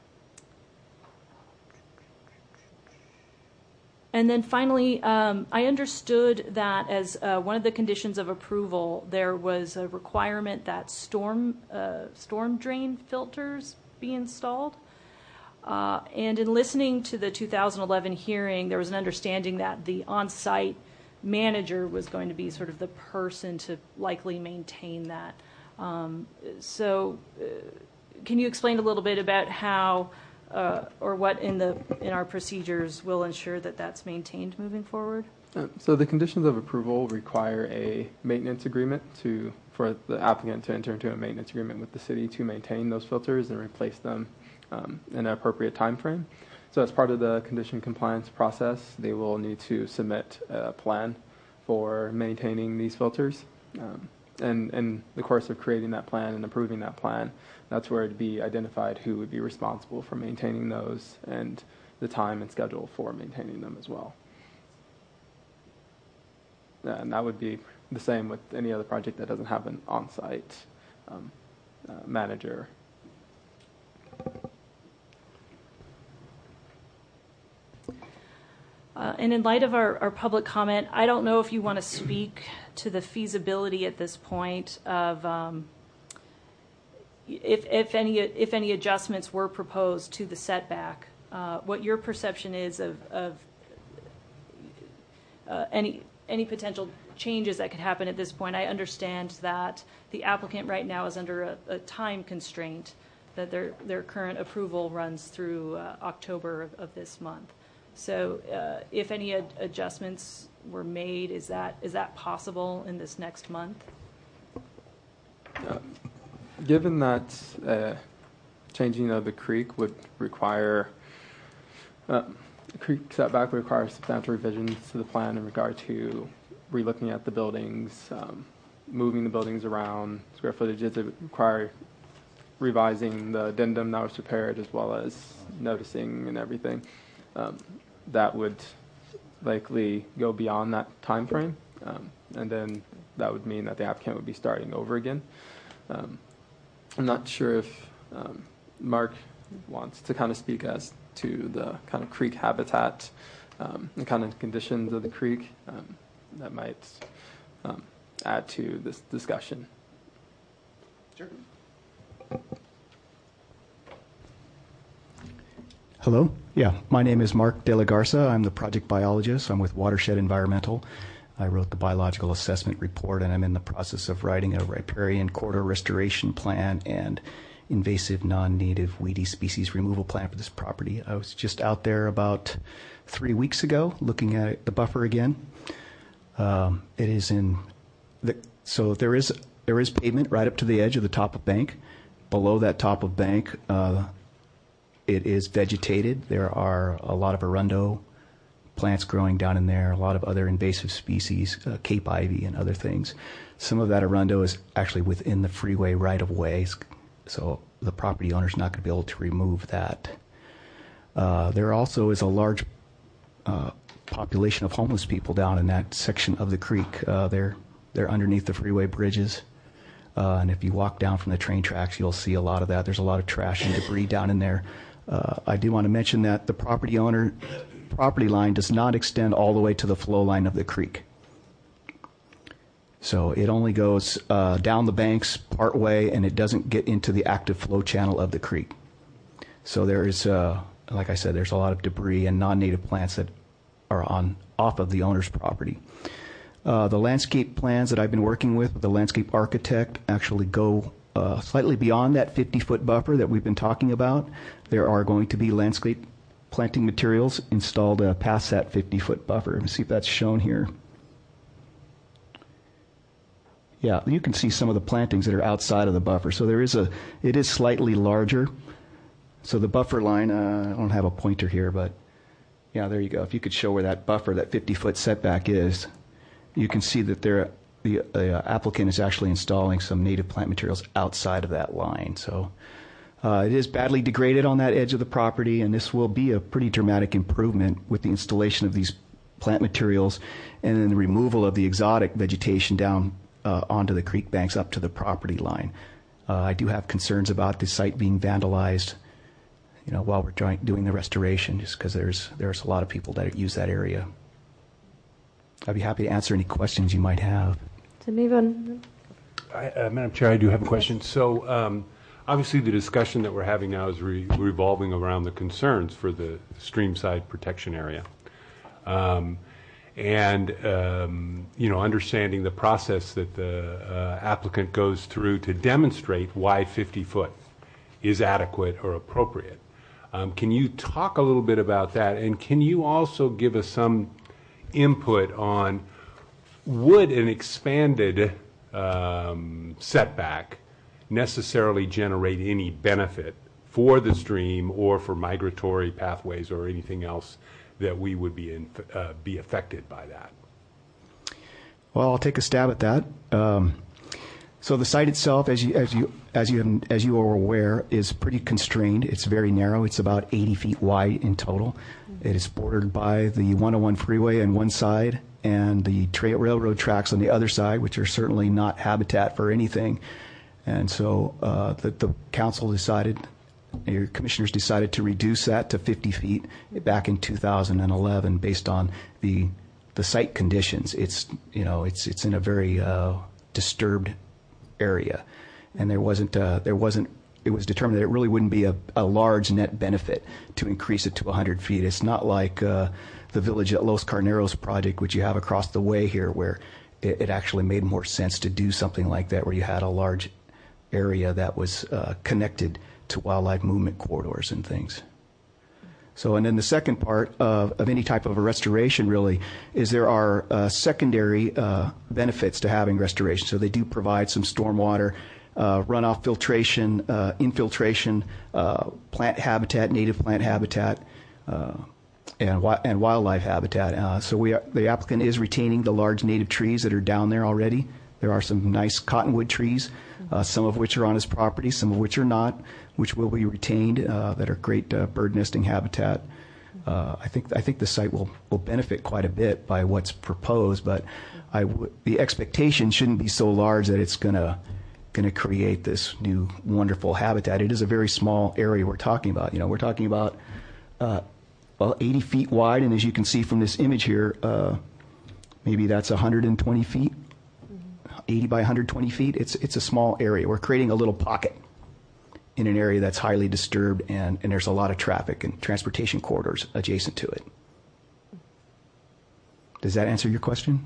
And then finally, um, I understood that as uh, one of the conditions of approval, there was a requirement that storm uh, storm drain filters be installed. Uh, and in listening to the two thousand eleven hearing, there was an understanding that the on-site manager was going to be sort of the person to likely maintain that. Um, so, uh, can you explain a little bit about how? Uh, or what in the in our procedures will ensure that that's maintained moving forward? Um, so the conditions of approval require a maintenance agreement to for the applicant to enter into a maintenance agreement with the city to maintain those filters and replace them um, in an appropriate time frame. So as part of the condition compliance process, they will need to submit a plan for maintaining these filters. Um, and in the course of creating that plan and approving that plan, that's where it'd be identified who would be responsible for maintaining those and the time and schedule for maintaining them as well. And that would be the same with any other project that doesn't have an on-site um, uh, manager. Uh, and in light of our, our public comment, I don't know if you want to speak to the feasibility at this point of um, if, if any if any adjustments were proposed to the setback, uh, what your perception is of, of uh, any any potential changes that could happen at this point. I understand that the applicant right now is under a, a time constraint, that their their current approval runs through uh, October of, of this month. So uh, if any ad- adjustments were made, is that is that possible in this next month? Uh, given that uh, changing of the creek would require, uh, the creek setback would require substantial revisions to the plan in regard to relooking at the buildings, um, moving the buildings around, square footages. It would require revising the addendum that was prepared as well as noticing and everything. Um, that would likely go beyond that time frame, um, and then that would mean that the applicant would be starting over again. Um, I'm not sure if um, Mark wants to kind of speak as to the kind of creek habitat um, and kind of conditions of the creek um, that might um, add to this discussion. Sure. Hello. Yeah, my name is Mark De La Garza. I'm the project biologist. I'm with Watershed Environmental. I wrote the biological assessment report, and I'm in the process of writing a riparian corridor restoration plan and invasive non-native weedy species removal plan for this property. I was just out there about three weeks ago looking at the buffer again. Um, it is in the, so there is there is pavement right up to the edge of the top of bank. Below that top of bank, uh, it is vegetated. There are a lot of arundo plants growing down in there, a lot of other invasive species, uh, Cape ivy and other things. Some of that arundo is actually within the freeway right-of-way, so the property owner's not going to be able to remove that. Uh, there also is a large uh, population of homeless people down in that section of the creek. Uh, they're, they're underneath the freeway bridges. Uh, and if you walk down from the train tracks, you'll see a lot of that. There's a lot of trash and debris down in there. Uh, I do want to mention that the property owner property line does not extend all the way to the flow line of the creek. So it only goes uh, down the banks part way, and it doesn't get into the active flow channel of the creek. So there is, uh, like I said, there's a lot of debris and non-native plants that are on off of the owner's property. Uh, the landscape plans that I've been working with, with the landscape architect, actually go uh, slightly beyond that fifty-foot buffer that we've been talking about. There are going to be landscape planting materials installed uh, past that fifty-foot buffer. Let me see if that's shown here. Yeah, you can see some of the plantings that are outside of the buffer. So there is a, it is slightly larger. So the buffer line, uh, I don't have a pointer here, but yeah, there you go. If you could show where that buffer, that fifty-foot setback is, you can see that there, the uh, applicant is actually installing some native plant materials outside of that line. So uh, it is badly degraded on that edge of the property, and this will be a pretty dramatic improvement with the installation of these plant materials and then the removal of the exotic vegetation down uh, onto the creek banks up to the property line. Uh, I do have concerns about the site being vandalized, you know, while we're trying, doing the restoration, just because there's there's a lot of people that use that area. I'd be happy to answer any questions you might have. Did anyone? I, uh, Madam Chair, I do have a question. So um, obviously the discussion that we're having now is re revolving around the concerns for the streamside protection area. Um, and, um, you know, understanding the process that the uh, applicant goes through to demonstrate why fifty foot is adequate or appropriate. Um, can you talk a little bit about that? And can you also give us some input on, would an expanded um, setback necessarily generate any benefit for the stream or for migratory pathways or anything else that we would be in, uh, be affected by that? Well, I'll take a stab at that. Um, so the site itself, as you as you as you as you are aware, is pretty constrained. It's very narrow. It's about eighty feet wide in total. It is bordered by the one oh one freeway on one side and the trail railroad tracks on the other side, which are certainly not habitat for anything. And so uh, the, the council decided, your commissioners decided to reduce that to fifty feet back in two thousand eleven based on the the site conditions. It's, you know, it's it's in a very uh, disturbed area, and there wasn't uh, there wasn't. It was determined that it really wouldn't be a, a large net benefit to increase it to one hundred feet. It's not like uh, the Village at Los Carneros project, which you have across the way here, where it, it actually made more sense to do something like that, where you had a large area that was uh, connected to wildlife movement corridors and things. So, and then the second part of, of any type of a restoration really is there are uh, secondary uh, benefits to having restoration. So they do provide some stormwater Uh, runoff filtration, uh, infiltration, uh, plant habitat, native plant habitat, uh, and, wi and wildlife habitat. Uh, so we are, the applicant is retaining the large native trees that are down there already. There are some nice cottonwood trees, uh, some of which are on his property, some of which are not, which will be retained, uh, that are great uh, bird nesting habitat. Uh, I think I think the site will will benefit quite a bit by what's proposed, but I w the expectation shouldn't be so large that it's going to going to create this new wonderful habitat. It is a very small area we're talking about. You know, we're talking about uh, well, eighty feet wide, and as you can see from this image here, uh, maybe that's one hundred twenty feet, eighty by one hundred twenty feet. It's it's a small area. We're creating a little pocket in an area that's highly disturbed and, and there's a lot of traffic and transportation corridors adjacent to it. Does that answer your question?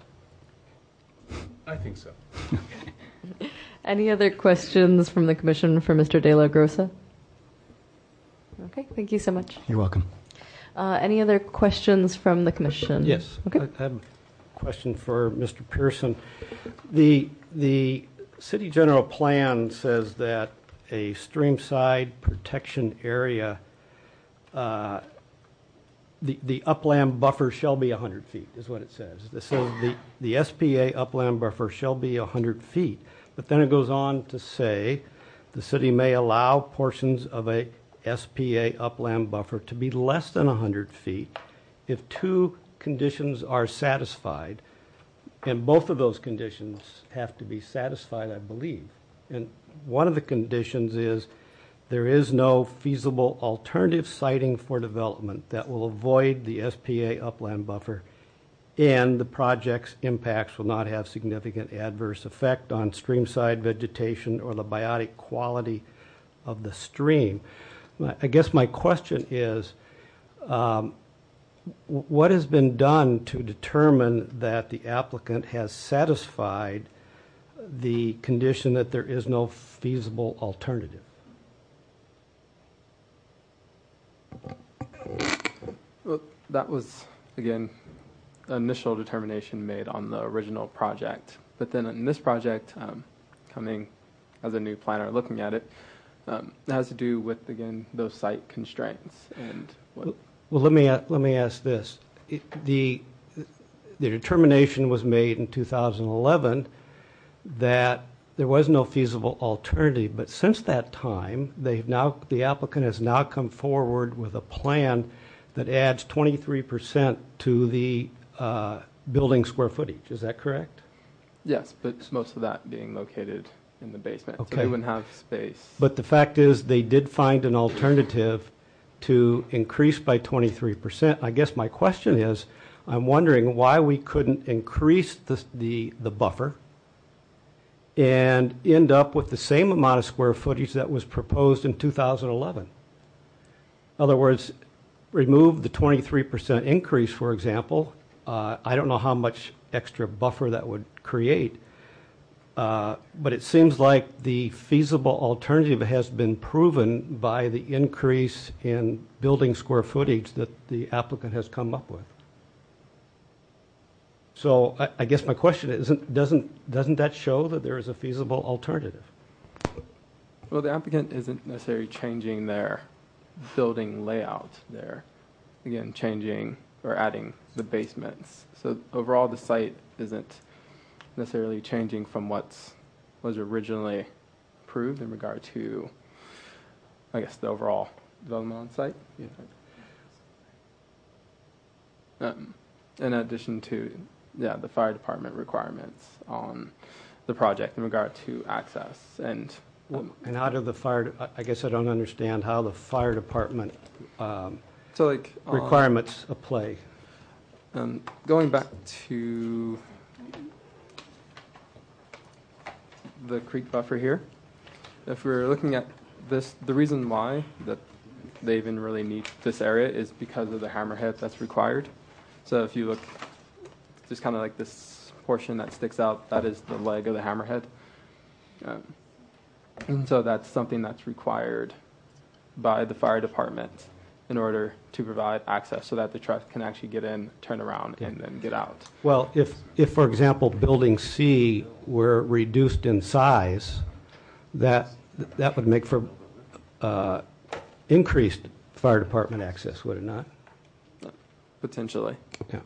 I think so. Any other questions from the commission for Mister De La Grosa? Okay, thank you so much. You're welcome. Uh, any other questions from the commission? Yes. Okay. I have a question for Mister Pearson. The the city general plan says that a streamside protection area, uh, the the upland buffer shall be one hundred feet, is what it says. It says the the S P A upland buffer shall be one hundred feet, but then it goes on to say the city may allow portions of a S P A upland buffer to be less than one hundred feet if two conditions are satisfied, and both of those conditions have to be satisfied, I believe. And one of the conditions is there is no feasible alternative siting for development that will avoid the S P A upland buffer, and the project's impacts will not have significant adverse effect on streamside vegetation or the biotic quality of the stream. I guess my question is, um, what has been done to determine that the applicant has satisfied the condition that there is no feasible alternative? Well, that was, again, initial determination made on the original project. But then in this project, um, coming as a new planner looking at it, um, it has to do with, again, those site constraints and what. Well, well let me let me ask this: it, the the determination was made in two thousand eleven that there was no feasible alternative, but since that time, they've now the applicant has now come forward with a plan that adds twenty-three percent to the uh, building square footage. Is that correct? Yes, but most of that being located in the basement, okay. So they wouldn't have space. But the fact is, they did find an alternative to increase by twenty-three percent. I guess my question is, I'm wondering why we couldn't increase the the, the buffer and end up with the same amount of square footage that was proposed in two thousand eleven. In other words, remove the twenty-three percent increase, for example. Uh, I don't know how much extra buffer that would create, uh, but it seems like the feasible alternative has been proven by the increase in building square footage that the applicant has come up with. So I, I guess my question is, isn't, doesn't, doesn't that show that there is a feasible alternative? Well, the applicant isn't necessarily changing their building layout. They're, again, changing or adding the basements. So overall, the site isn't necessarily changing from what was originally approved in regard to, I guess, the overall development on site. Yeah. Um, in addition to, yeah, the fire department requirements on the project in regard to access and. Um, and how do the fire? I guess I don't understand how the fire department um, so like requirements um, apply. Um, going back to the creek buffer here, if we're looking at this, the reason why that they even really need this area is because of the hammerhead that's required. So if you look, just kind of like this portion that sticks out, that is the leg of the hammerhead. Um, and so that's something that's required by the fire department in order to provide access so that the truck can actually get in, turn around, and then get out. Well, if, if for example, building C were reduced in size, that that would make for uh, increased fire department access, would it not? Potentially. Yeah.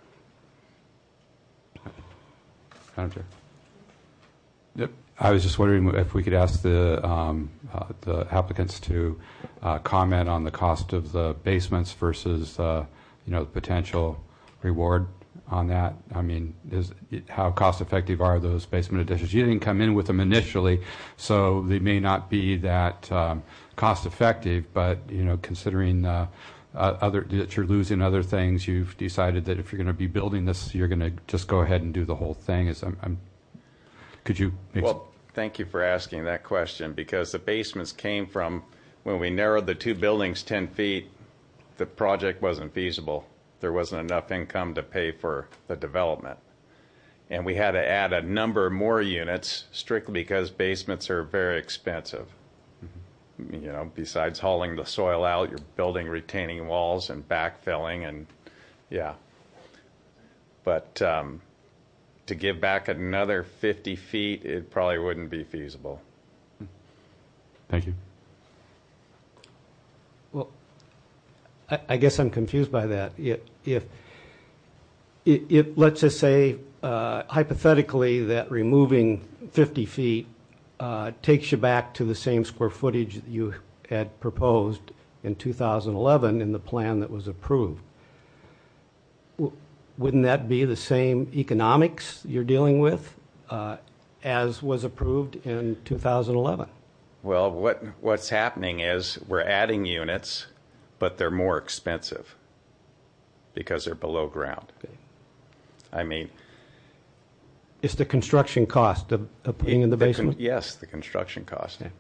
Madam Chair. Yep. I was just wondering if we could ask the um, uh, the applicants to uh, comment on the cost of the basements versus uh, you know the potential reward on that. I mean, is how cost effective are those basement additions? You didn't come in with them initially, so they may not be that um, cost effective. But you know, considering uh, uh, other that you're losing other things, you've decided that if you're going to be building this, you're going to just go ahead and do the whole thing. Is I'm, I'm could you? Well, thank you for asking that question, because the basements came from, when we narrowed the two buildings ten feet, the project wasn't feasible. There wasn't enough income to pay for the development. And we had to add a number more units strictly because basements are very expensive. Mm-hmm. You know, besides hauling the soil out, you're building retaining walls and backfilling, and yeah. But um, to give back another fifty feet, it probably wouldn't be feasible. Thank you. Well, I, I guess I'm confused by that. If, if, if let's just say, uh, hypothetically, that removing fifty feet uh, takes you back to the same square footage that you had proposed in two thousand eleven in the plan that was approved, wouldn't that be the same economics you're dealing with uh, as was approved in two thousand eleven? Well, what what's happening is we're adding units, but they're more expensive because they're below ground. Okay. I mean, it's the construction cost of, of putting in the basement? The con- yes, the construction cost. Okay.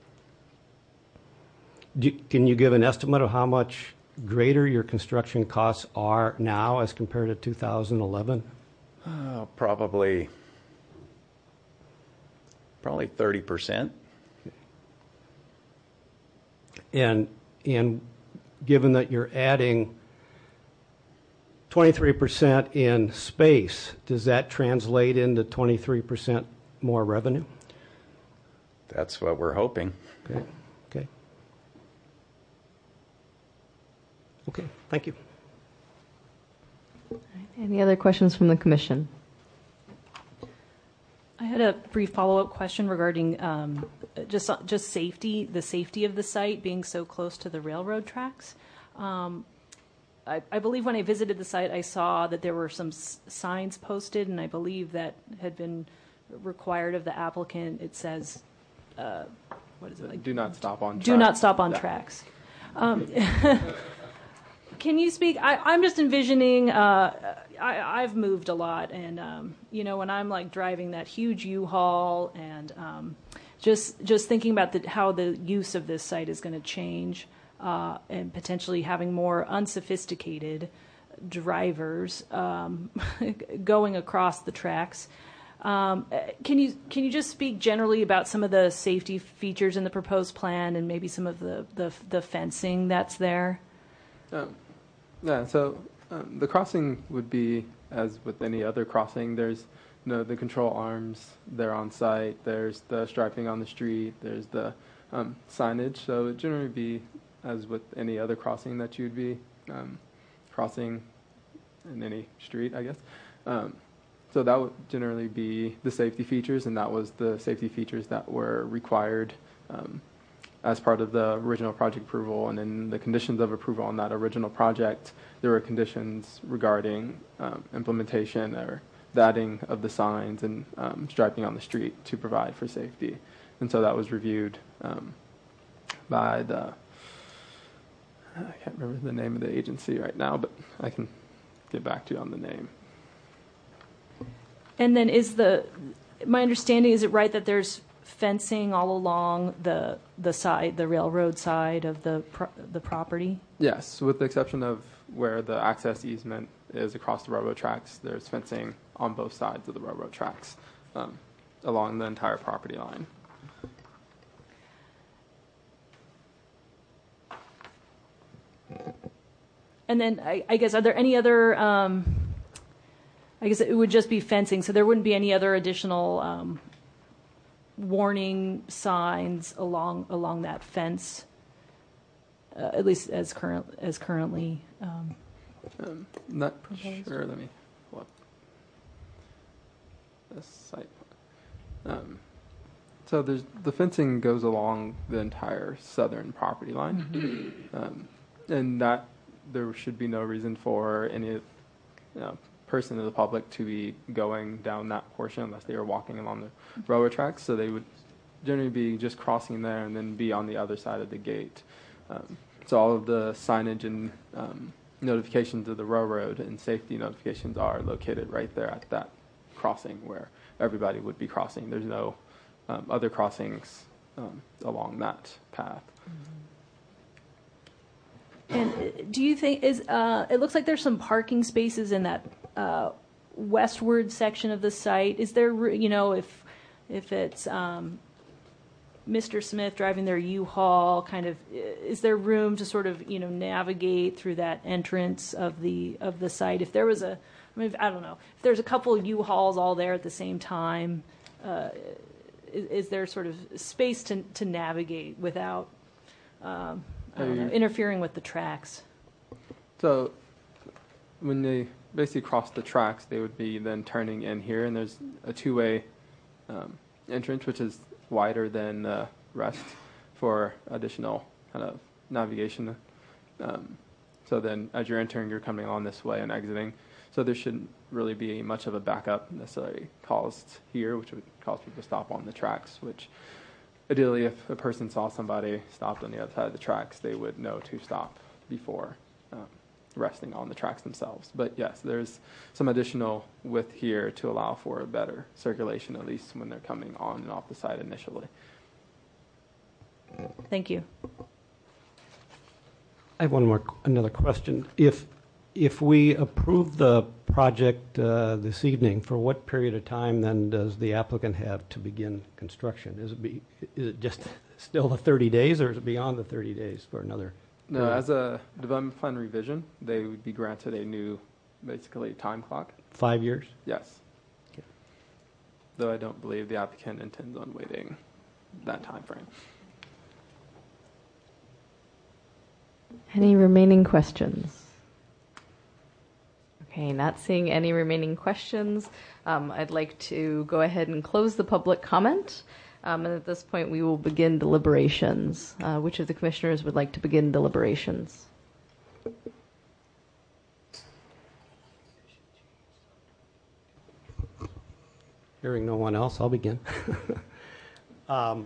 Do, can you give an estimate of how much greater your construction costs are now as compared to two thousand eleven? Oh, probably, probably thirty percent. And and given that you're adding twenty-three percent in space, does that translate into twenty-three percent more revenue? That's what we're hoping. Okay. Okay. Okay. Thank you. Any other questions from the commission? I had a brief follow-up question regarding um, just just safety, the safety of the site being so close to the railroad tracks. Um, I, I believe when I visited the site, I saw that there were some s- signs posted, and I believe that had been required of the applicant. It says, uh, what is it? Like, do not stop on do tracks. not stop on Yeah. tracks. Um, Can you speak? I, I'm just envisioning. Uh, I, I've moved a lot, and um, you know, when I'm like driving that huge U-Haul, and um, just just thinking about the, how the use of this site is going to change, uh, and potentially having more unsophisticated drivers um, going across the tracks. Um, can you can you just speak generally about some of the safety features in the proposed plan, and maybe some of the the, the fencing that's there? Um, yeah, so um, the crossing would be as with any other crossing. There's you know, the control arms, they're on site. There's the striping on the street. There's the um, signage. So it would generally be as with any other crossing that you'd be um, crossing in any street, I guess. Um, so that would generally be the safety features, and that was the safety features that were required um, as part of the original project approval. And in the conditions of approval on that original project, there were conditions regarding um, implementation or the adding of the signs and um, striping on the street to provide for safety. And so that was reviewed um, by the, I can't remember the name of the agency right now, but I can get back to you on the name. And then is the, my understanding, is it right that there's fencing all along the the side, the railroad side of the pro- the property? Yes, with the exception of where the access easement is across the railroad tracks, there's fencing on both sides of the railroad tracks um, along the entire property line. And then I, I guess, are there any other, um, I guess it would just be fencing, so there wouldn't be any other additional um, warning signs along along that fence, uh, at least as current as currently um, Um, not proposed? sure. Let me pull up the site. Um, so there's the fencing goes along the entire southern property line, um, and that there should be no reason for any you know, person in the public to be going down that portion unless they are walking along the railroad tracks. So they would generally be just crossing there and then be on the other side of the gate. Um, so all of the signage and um, notifications of the railroad and safety notifications are located right there at that crossing where everybody would be crossing. There's no um, other crossings um, along that path. And uh, do you think is uh, it looks like there's some parking spaces in that uh, westward section of the site? Is there, ro- you know, if if it's um, Mister Smith driving their U-Haul, kind of, is there room to sort of, you know, navigate through that entrance of the of the site? If there was a, I mean, I don't know, if there's a couple of U-Hauls all there at the same time, uh, is, is there sort of space to to navigate without um, I don't know, interfering with the tracks? So when they basically cross the tracks, they would be then turning in here, and there's a two-way um, entrance, which is wider than the rest for additional kind of navigation. Um, so then as you're entering, you're coming on this way and exiting. So there shouldn't really be much of a backup necessarily caused here, which would cause people to stop on the tracks, which ideally, if a person saw somebody stopped on the other side of the tracks, they would know to stop before um, resting on the tracks themselves. But yes, there's some additional width here to allow for a better circulation, at least when they're coming on and off the side initially. Thank you. I have one more, another question. If if we approve the project uh, this evening, for what period of time then does the applicant have to begin construction? Is it be is it just still the thirty days, or is it beyond the thirty days for another? No, period? as a development plan revision, they would be granted a new, basically, time clock. Five years? Yes. Okay. Though I don't believe the applicant intends on waiting that time frame. Any remaining questions? Okay, not seeing any remaining questions. Um, I'd like to go ahead and close the public comment. Um, and at this point, we will begin deliberations. Uh, which of the commissioners would like to begin deliberations? Hearing no one else, I'll begin. um,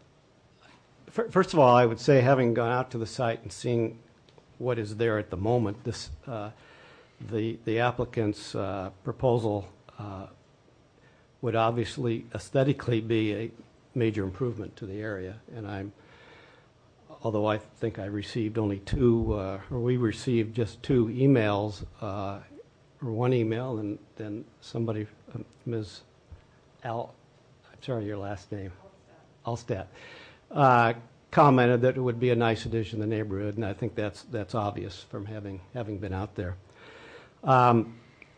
f- first of all, I would say, having gone out to the site and seeing what is there at the moment, this uh, the the applicant's uh, proposal uh, would obviously aesthetically be a major improvement to the area. And I'm, although I think I received only two, uh, or we received just two emails, uh, or one email, and then somebody, uh, Miz Al, I'm sorry, your last name, Alstat, uh, commented that it would be a nice addition to the neighborhood, and I think that's that's obvious from having having been out there. Um,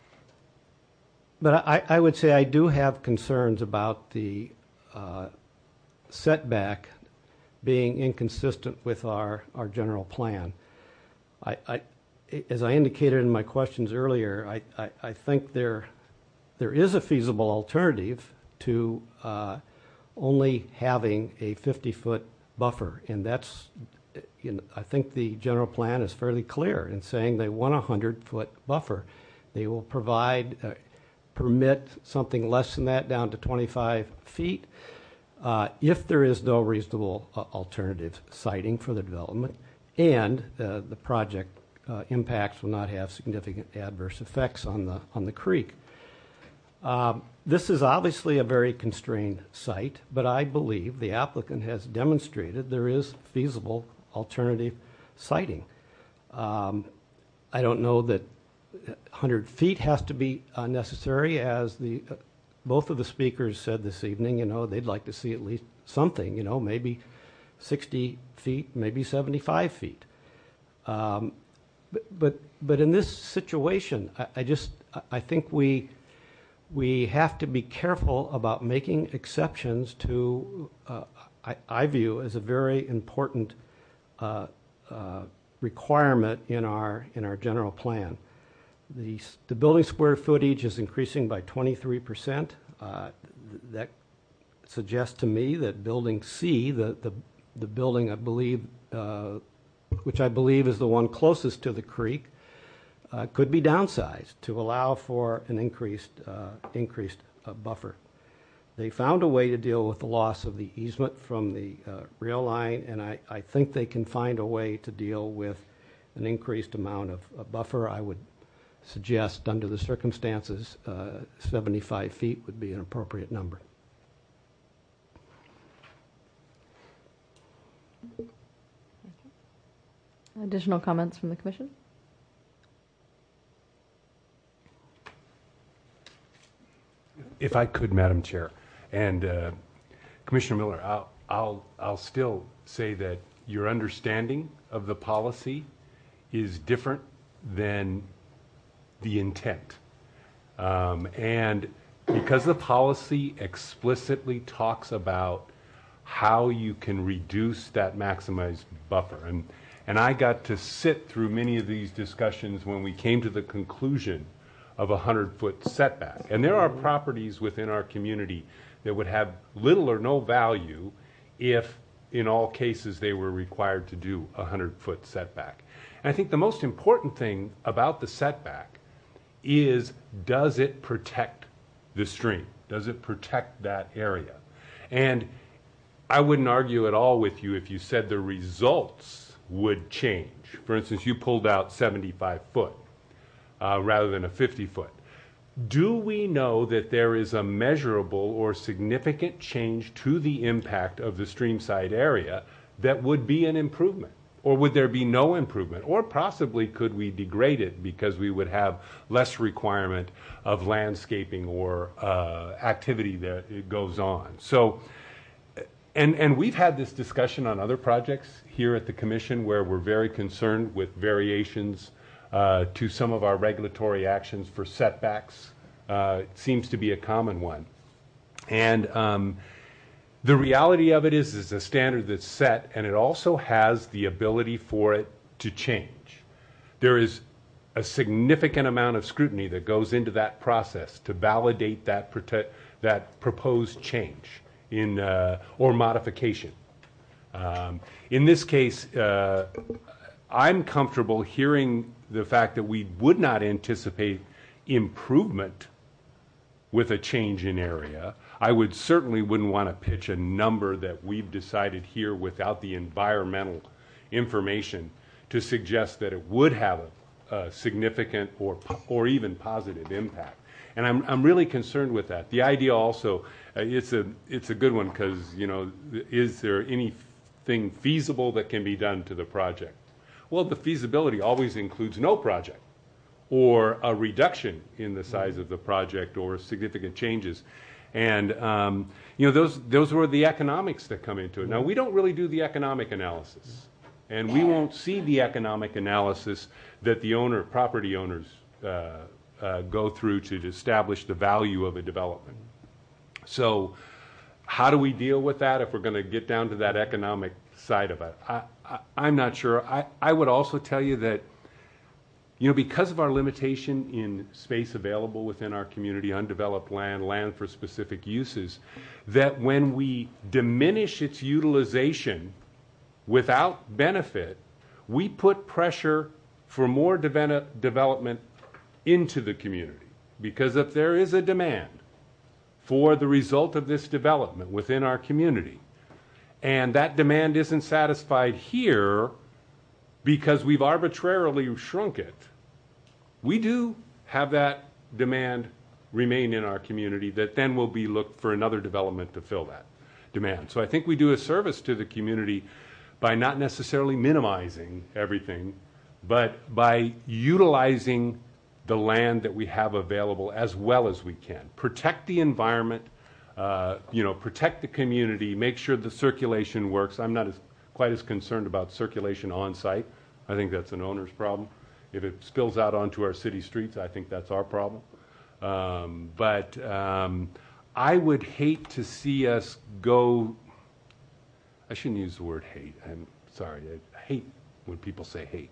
but I, I would say I do have concerns about the uh, setback being inconsistent with our, our general plan. I, I, as I indicated in my questions earlier, I, I, I think there there is a feasible alternative to uh, only having a fifty-foot buffer, and that's, you know, I think the general plan is fairly clear in saying they want a hundred-foot buffer. They will provide, uh, permit something less than that down to twenty-five feet uh, if there is no reasonable uh, alternative siting for the development, and uh, the project uh, impacts will not have significant adverse effects on the on the creek. Um, this is obviously a very constrained site, but I believe the applicant has demonstrated there is feasible alternative siting. Um, I don't know that one hundred feet has to be uh, necessary, as the uh, both of the speakers said this evening. You know, they'd like to see at least something. You know, maybe sixty feet, maybe seventy-five feet. Um, but, but but in this situation, I, I just I think we. We have to be careful about making exceptions to, uh, I, I view as a very important uh, uh, requirement in our in our general plan. The, the building square footage is increasing by twenty-three percent. Uh, th- that suggests to me that building C, the, the, the building I believe, uh, which I believe is the one closest to the creek, Uh, could be downsized to allow for an increased uh, increased uh, buffer. They found a way to deal with the loss of the easement from the uh, rail line, and I, I think they can find a way to deal with an increased amount of uh, buffer. I would suggest, under the circumstances, uh, seventy-five feet would be an appropriate number. Additional comments from the commission? If I could, Madam Chair, and uh, Commissioner Miller, I'll, I'll, I'll still say that your understanding of the policy is different than the intent. Um, and because the policy explicitly talks about how you can reduce that maximized buffer, and, and I got to sit through many of these discussions when we came to the conclusion of a hundred-foot setback. And there are properties within our community that would have little or no value if, in all cases, they were required to do a hundred-foot setback. And I think the most important thing about the setback is, does it protect the stream? Does it protect that area? And I wouldn't argue at all with you if you said the results would change. For instance, you pulled out seventy-five foot. Uh, rather than a fifty foot. Do we know that there is a measurable or significant change to the impact of the streamside area that would be an improvement? Or would there be no improvement? Or possibly could we degrade it because we would have less requirement of landscaping or uh, activity that it goes on? So, and, and we've had this discussion on other projects here at the Commission where we're very concerned with variations Uh, to some of our regulatory actions for setbacks. Uh, it seems to be a common one. And um, the reality of it is, is a standard that's set, and it also has the ability for it to change. There is a significant amount of scrutiny that goes into that process to validate that, prote- that proposed change in uh, or modification. Um, in this case, uh, I'm comfortable hearing the fact that we would not anticipate improvement with a change in area. I would certainly wouldn't want to pitch a number that we've decided here without the environmental information to suggest that it would have a, a significant or or even positive impact. And I'm I'm really concerned with that. The idea also, uh, it's a it's a good one because, you know, is there anything feasible that can be done to the project? Well, the feasibility always includes no project or a reduction in the size of the project or significant changes. And, um, you know, those, those were the economics that come into it. Now, we don't really do the economic analysis, and we won't see the economic analysis that the owner, property owners uh, uh, go through to establish the value of a development. So how do we deal with that if we're going to get down to that economic side of it? I, I, I'm not sure. I, I would also tell you that, you know, because of our limitation in space available within our community, undeveloped land, land for specific uses, that when we diminish its utilization without benefit, we put pressure for more de- development into the community. Because if there is a demand for the result of this development within our community, and that demand isn't satisfied here because we've arbitrarily shrunk it, we do have that demand remain in our community that then will be looked for another development to fill that demand. So I think we do a service to the community by not necessarily minimizing everything, but by utilizing the land that we have available as well as we can. Protect the environment, uh, you know, protect the community, make sure the circulation works. I'm not as, quite as concerned about circulation on site. I think that's an owner's problem. If it spills out onto our city streets, I think that's our problem. Um, but um, I would hate to see us go, I shouldn't use the word hate. I'm sorry. I hate when people say hate.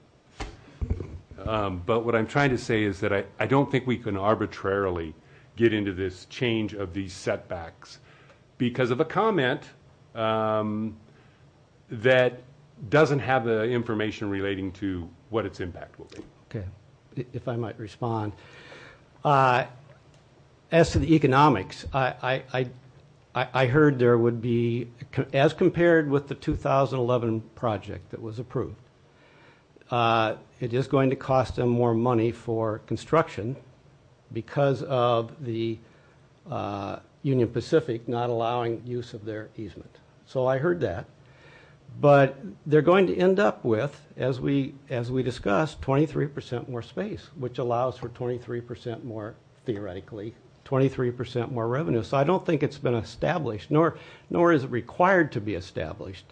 Um, but what I'm trying to say is that I, I don't think we can arbitrarily get into this change of these setbacks because of a comment um, that doesn't have the information relating to what its impact will be. Okay, if I might respond. Uh, as to the economics, I, I, I, I heard there would be, as compared with the two thousand eleven project that was approved, uh, it is going to cost them more money for construction because of the uh, Union Pacific not allowing use of their easement. So I heard that. But they're going to end up with, as we as we discussed, twenty-three percent more space, which allows for twenty-three percent more, theoretically, twenty-three percent more revenue. So I don't think it's been established, nor nor is it required to be established,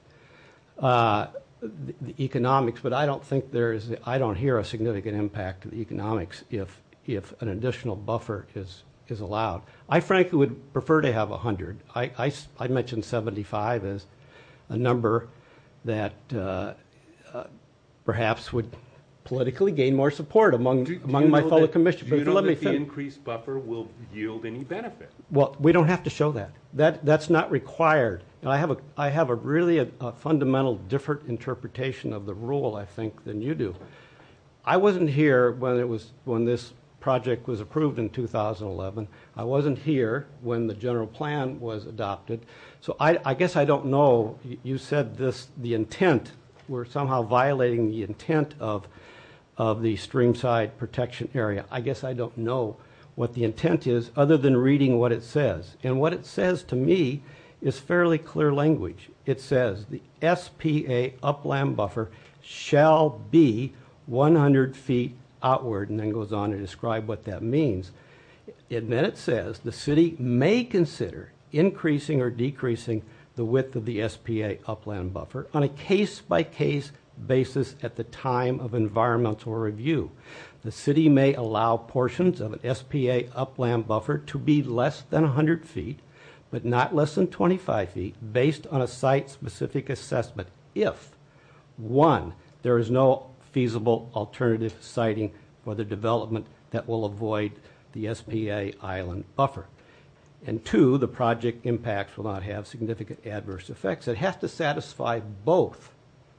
uh, the, the economics. But I don't think there is. I don't hear a significant impact to the economics if if an additional buffer is is allowed. I frankly would prefer to have one hundred. I, I, I mentioned seventy-five as a number that uh, uh, perhaps would politically gain more support among Do, do among my fellow that, commissioners. Do you but know let me that the fin- increased buffer will yield any benefit? Well, we don't have to show that. That that's not required. And I have a I have a really a, a fundamental different interpretation of the rule, I think, than you do. I wasn't here when it was when this project was approved in two thousand eleven. I wasn't here when the general plan was adopted. So I, I guess I don't know. You said this, the intent, we're somehow violating the intent of of the streamside protection area. I guess I don't know what the intent is other than reading what it says. And what it says to me is fairly clear language. It says the S P A upland buffer shall be one hundred feet outward, and then goes on to describe what that means. And then it says the city may consider increasing or decreasing the width of the S P A upland buffer on a case-by-case basis at the time of environmental review. The city may allow portions of an S P A upland buffer to be less than one hundred feet, but not less than twenty-five feet, based on a site-specific assessment if, one, there is no feasible alternative siting for the development that will avoid the S P A island buffer. And two, the project impacts will not have significant adverse effects. It has to satisfy both,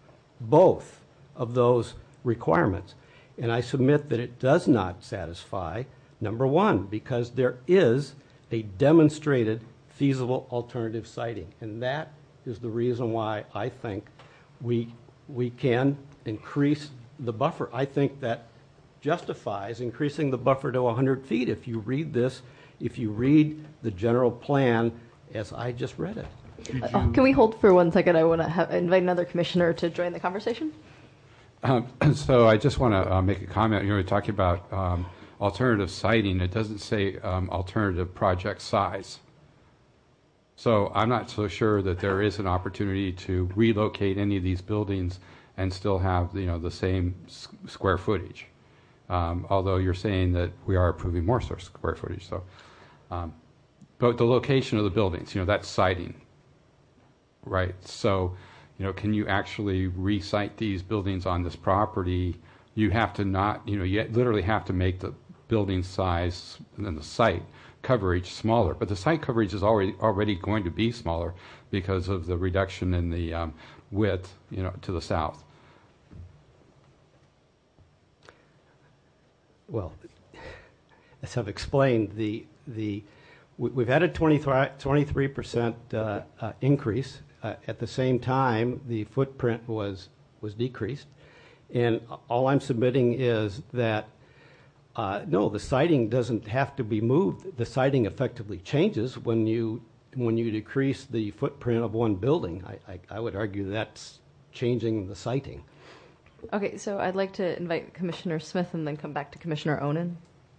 both of those requirements. And I submit that it does not satisfy number one, because there is a demonstrated feasible alternative siting. And that is the reason why I think we we can increase the buffer. I think that justifies increasing the buffer to one hundred feet if you read this, if you read the general plan as I just read it. Uh, can we hold for one second? I want to ha- invite another commissioner to join the conversation. Um, so I just want to uh, make a comment. You know, we're talking about um, alternative siting. It doesn't say um, alternative project size. So I'm not so sure that there is an opportunity to relocate any of these buildings and still have, you know, the same s- square footage. Um, although you're saying that we are approving more square footage. So, um, but the location of the buildings, you know, that's siting, right? So, you know, can you actually re-site these buildings on this property? You have to not, you know, you literally have to make the building size and then the site coverage smaller. But the site coverage is already already going to be smaller because of the reduction in the um, width, you know, to the south. Well, as I've explained, the the we, we've had a twenty-three percent uh, uh, increase. Uh, at the same time, the footprint was was decreased, and all I'm submitting is that uh, no, the siding doesn't have to be moved. The siding effectively changes when you when you decrease the footprint of one building. I, I, I would argue that's changing the siting. Okay, so I'd like to invite Commissioner Smith and then come back to Commissioner Onen.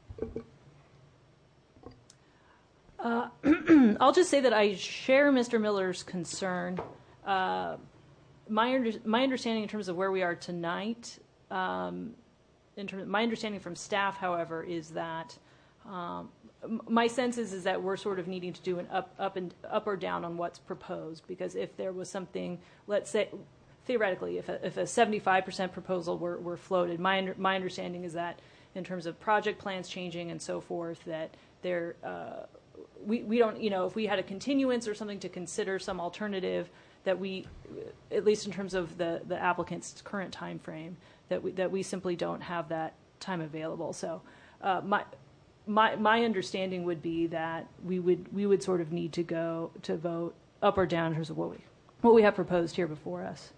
Uh, I'll just say that I share Mister Miller's concern. Uh, my under, my understanding in terms of where we are tonight, um, in terms, my understanding from staff, however, is that um, my sense is, is that we're sort of needing to do an up up and up or down on what's proposed, because if there was something, let's say, theoretically, if a, if a seventy-five percent proposal were, were floated, my under, my understanding is that in terms of project plans changing and so forth, that there uh, we we don't, you know, if we had a continuance or something to consider some alternative, that we, at least in terms of the the applicant's current time frame, that we that we simply don't have that time available. So uh, my. My my understanding would be that we would we would sort of need to go to vote up or down in terms of what we what we have proposed here before us.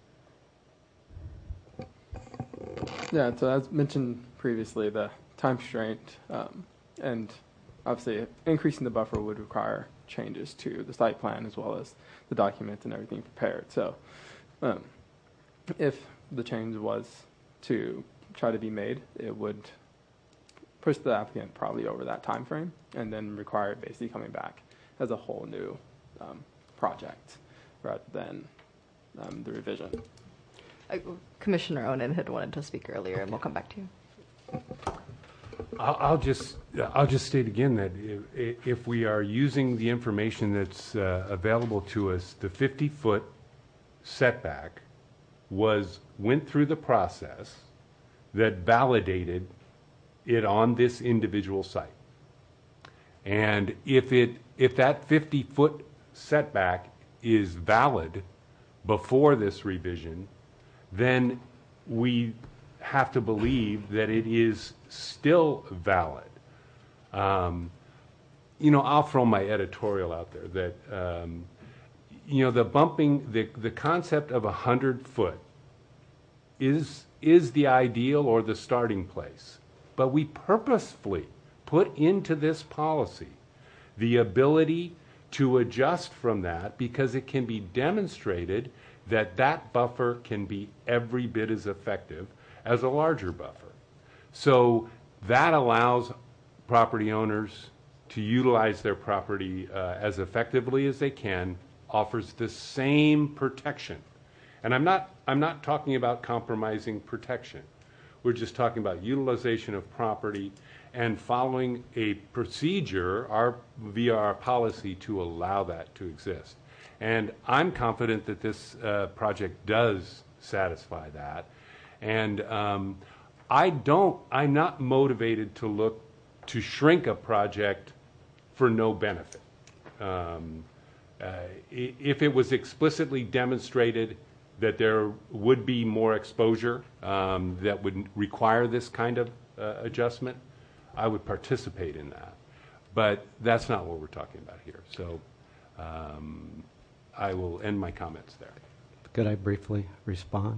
Yeah, so as mentioned previously, the time constraint um, and obviously increasing the buffer would require changes to the site plan as well as the documents and everything prepared. So Um, if the change was to try to be made, it would push the applicant probably over that time frame and then require it basically coming back as a whole new um, project rather than um, the revision. Uh, Commissioner Onen had wanted to speak earlier, and we'll come back to you. I'll, I'll just I'll just state again that if, if we are using the information that's uh, available to us, the fifty foot setback was went through the process that validated it on this individual site. And if it if that fifty foot setback is valid before this revision, then we have to believe that it is still valid. Um, you know, I'll throw my editorial out there that, um, you know, the bumping, the, the concept of a hundred foot is, is the ideal or the starting place. But we purposefully put into this policy the ability to adjust from that because it can be demonstrated that that buffer can be every bit as effective as a larger buffer. So that allows property owners to utilize their property uh, as effectively as they can, offers the same protection. And I'm not, I'm not talking about compromising protection. We're just talking about utilization of property and following a procedure our, via our policy to allow that to exist. And I'm confident that this uh, project does satisfy that. And um, I don't, I'm not motivated to look to shrink a project for no benefit. Um, uh, if it was explicitly demonstrated that there would be more exposure um, that would require this kind of uh, adjustment, I would participate in that. But that's not what we're talking about here. So um, I will end my comments there. Could I briefly respond?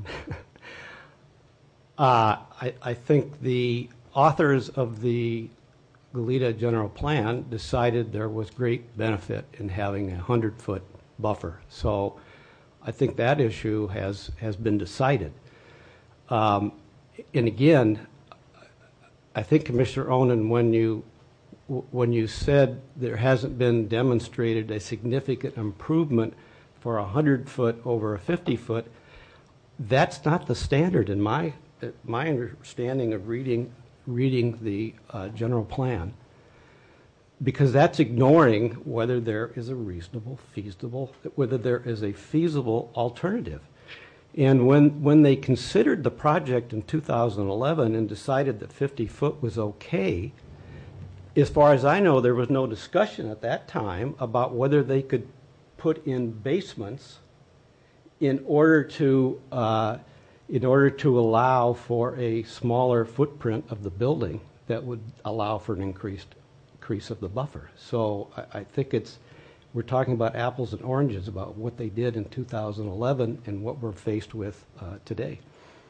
uh, I, I think the authors of the Goleta General Plan decided there was great benefit in having a hundred foot buffer. So I think that issue has, has been decided. Um, and again, I think Commissioner Onen, when you when you said there hasn't been demonstrated a significant improvement for a hundred foot over a fifty foot, that's not the standard in my my understanding of reading reading the uh, general plan, because that's ignoring whether there is a reasonable, feasible, whether there is a feasible alternative. And when, when they considered the project in two thousand eleven and decided that fifty foot was okay, as far as I know, there was no discussion at that time about whether they could put in basements in order to uh, in order to allow for a smaller footprint of the building that would allow for an increased increase of the buffer. So I, I think it's we're talking about apples and oranges about what they did in two thousand eleven and what we're faced with uh, today.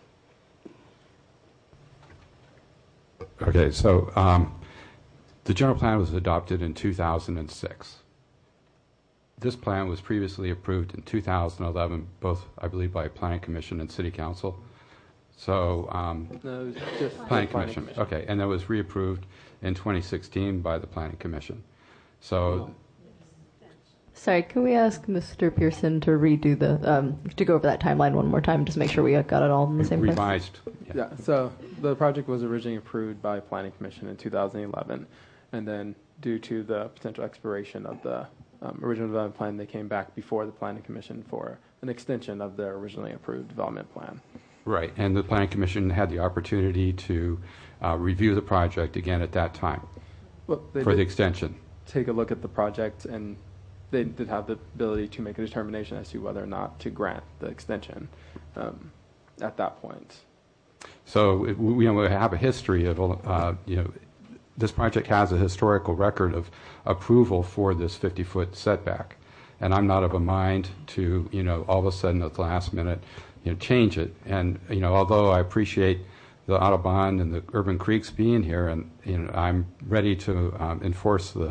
Okay, so um, the general plan was adopted in two thousand six. This plan was previously approved in two thousand eleven, both, I believe, by Planning Commission and City Council. So, um, no, it was just Planning, Planning Commission. Commission. Okay, and that was reapproved in twenty sixteen by the Planning Commission. So, Sorry, can we ask Mister Pearson to redo the, um, to go over that timeline one more time, just make sure we got it all in the same place? revised. Yeah. yeah, so the project was originally approved by Planning Commission in two thousand eleven, and then due to the potential expiration of the um, original development plan, they came back before the Planning Commission for an extension of their originally approved development plan. Right, and the Planning Commission had the opportunity to uh, review the project again at that time well, they for did the extension. Take a look at the project, and they did have the ability to make a determination as to whether or not to grant the extension um, at that point. So it, we, you know, we have a history of, uh, you know, this project has a historical record of approval for this fifty foot setback. And I'm not of a mind to, you know, all of a sudden at the last minute, you know, change it. And, you know, although I appreciate the Audubon and the Urban Creeks being here, and, you know, I'm ready to um, enforce the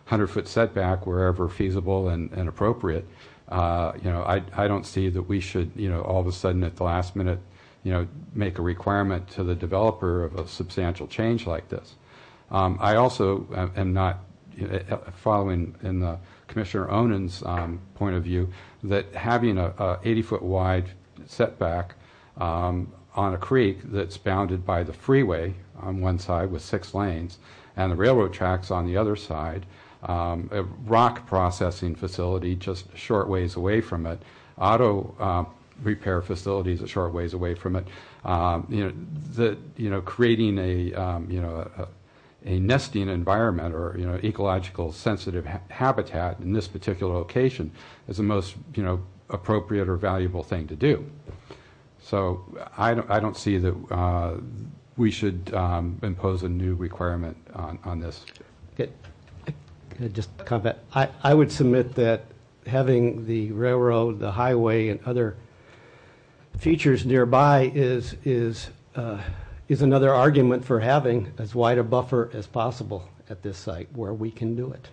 hundred-foot setback wherever feasible and, and appropriate. Uh, you know, I, I don't see that we should, you know, all of a sudden at the last minute, you know, make a requirement to the developer of a substantial change like this. Um, I also am not following in the Commissioner Onan's um, point of view that having a, a eighty-foot wide setback um, on a creek that's bounded by the freeway on one side with six lanes and the railroad tracks on the other side, um, a rock processing facility just a short ways away from it, auto uh, repair facilities a short ways away from it, um, you know, the, you know, creating a, um, you know, a, a nesting environment or, you know, ecological sensitive ha- habitat in this particular location is the most, you know, appropriate or valuable thing to do. So I don't, I don't see that uh, we should um, impose a new requirement on, on this. Okay. Just comment. I, I would submit that having the railroad, the highway, and other features nearby is is uh, is another argument for having as wide a buffer as possible at this site where we can do it.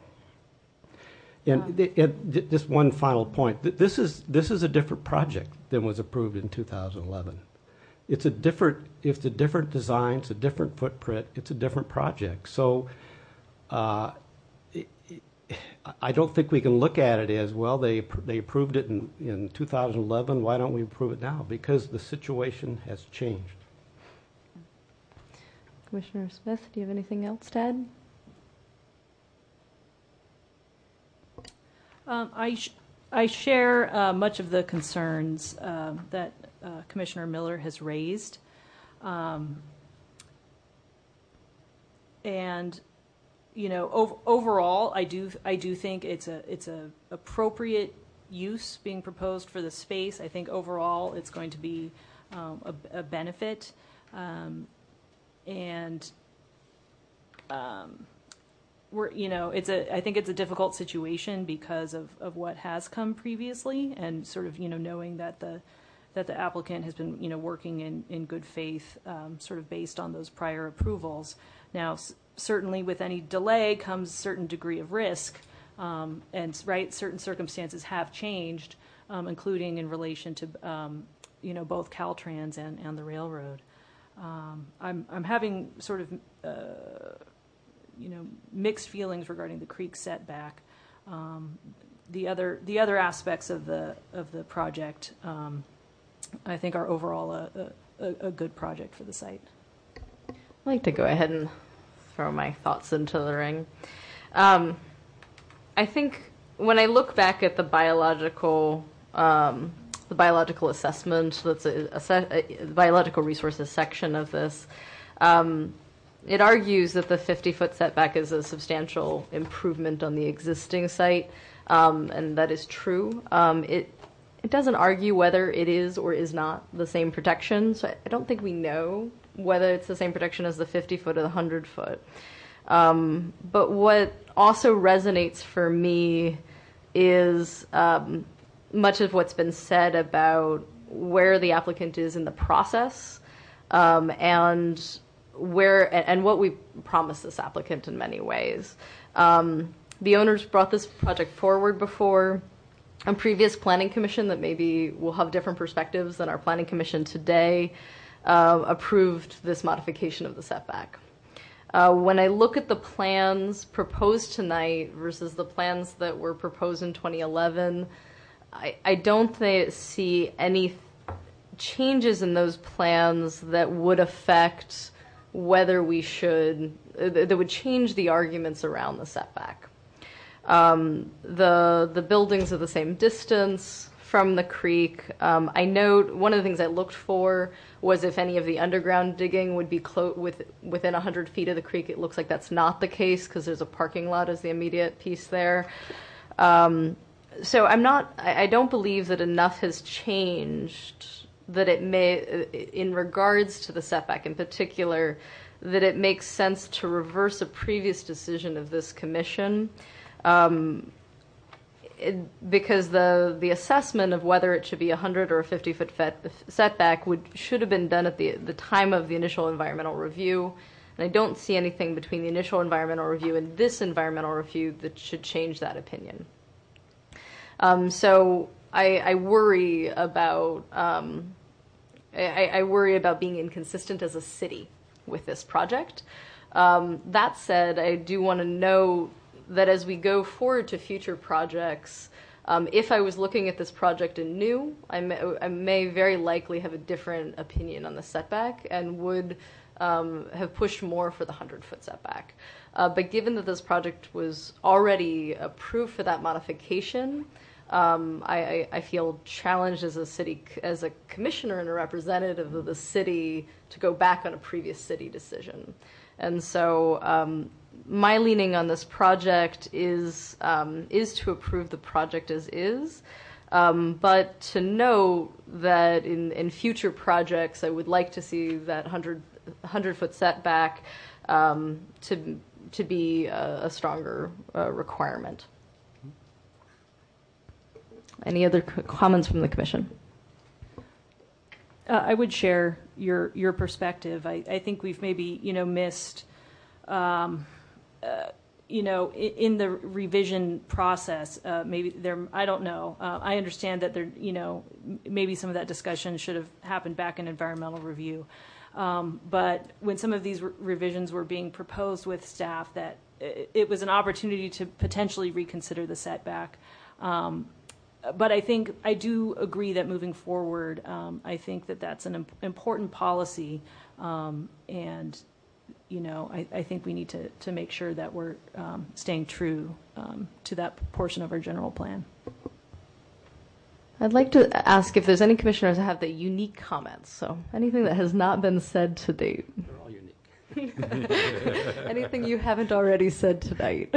And it, it, just one final point. This is this is a different project than was approved in two thousand eleven. It's a different. It's a different design. It's a different footprint. It's a different project. So. Uh, I don't think we can look at it as, well, they they approved it in, in two thousand eleven, why don't we approve it now? Because the situation has changed. Commissioner Smith, do you have anything else to add? Um, I, sh- I share uh, much of the concerns uh, that uh, Commissioner Miller has raised. Um, and You know, ov- overall, I do I do think it's a it's a appropriate use being proposed for the space. I think overall it's going to be um, a, a benefit, um, and um, we're you know it's a I think it's a difficult situation because of, of what has come previously, and sort of you know knowing that the that the applicant has been you know working in in good faith, um, sort of based on those prior approvals. Now. Certainly with any delay comes a certain degree of risk, um, and right, certain circumstances have changed, um, including in relation to um, you know both Caltrans and, and the railroad. Um, I'm I'm having sort of uh, you know mixed feelings regarding the creek setback. Um, the other the other aspects of the of the project, um, I think, are overall a, a, a good project for the site. I'd like to go ahead and throw my thoughts into the ring. Um, I think when I look back at the biological, um, the biological assessment, that's a, a, a biological resources section of this, um, it argues that the fifty-foot setback is a substantial improvement on the existing site, um, and that is true. Um, it it doesn't argue whether it is or is not the same protection, so I don't think we know whether it's the same protection as the fifty foot or the one hundred foot. Um, but what also resonates for me is um, much of what's been said about where the applicant is in the process, um, and where and, and what we promised this applicant in many ways. Um, the owners brought this project forward before a previous planning commission that maybe will have different perspectives than our planning commission today. Uh, approved this modification of the setback. Uh, when I look at the plans proposed tonight versus the plans that were proposed in twenty eleven, I, I don't th- see any changes in those plans that would affect whether we should, uh, that would change the arguments around the setback. Um, the the buildings are the same distance from the creek. Um, I note one of the things I looked for was if any of the underground digging would be clo- with, within one hundred feet of the creek. It looks like that's not the case because there's a parking lot as the immediate piece there. Um, so I'm not, I, I don't believe that enough has changed that it may, in regards to the setback in particular, that it makes sense to reverse a previous decision of this commission. Um, It, because the the assessment of whether it should be a one hundred or a fifty-foot fet, setback would should have been done at the the time of the initial environmental review. And I don't see anything between the initial environmental review and this environmental review that should change that opinion. Um, so I, I worry about um, I, I worry about being inconsistent as a city with this project. Um, that said, I do want to know that as we go forward to future projects, um, if I was looking at this project anew, I may, I may very likely have a different opinion on the setback and would um, have pushed more for the hundred-foot setback. Uh, but given that this project was already approved for that modification, um, I, I, I feel challenged as a city, as a commissioner and a representative of the city to go back on a previous city decision. And so um, my leaning on this project is um, is to approve the project as is, um, but to know that in, in future projects, I would like to see that one hundred foot setback um, to to be a, a stronger uh, requirement. Any other c- comments from the commission? Uh, I would share your your perspective. I, I think we've maybe you know missed, um, uh, you know, in, in the revision process. Uh, maybe there. I don't know. Uh, I understand that there. You know, maybe some of that discussion should have happened back in environmental review. Um, but when some of these re- revisions were being proposed with staff, that it, it was an opportunity to potentially reconsider the setback. Um, But I think I do agree that moving forward, um, I think that that's an imp- important policy, um, and you know, I, I think we need to to make sure that we're um, staying true um, to that portion of our general plan. I'd like to ask if there's any commissioners that have the unique comments. So anything that has not been said to date. They're all unique. Anything you haven't already said tonight.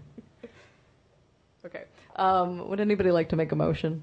Okay. Um, would anybody like to make a motion?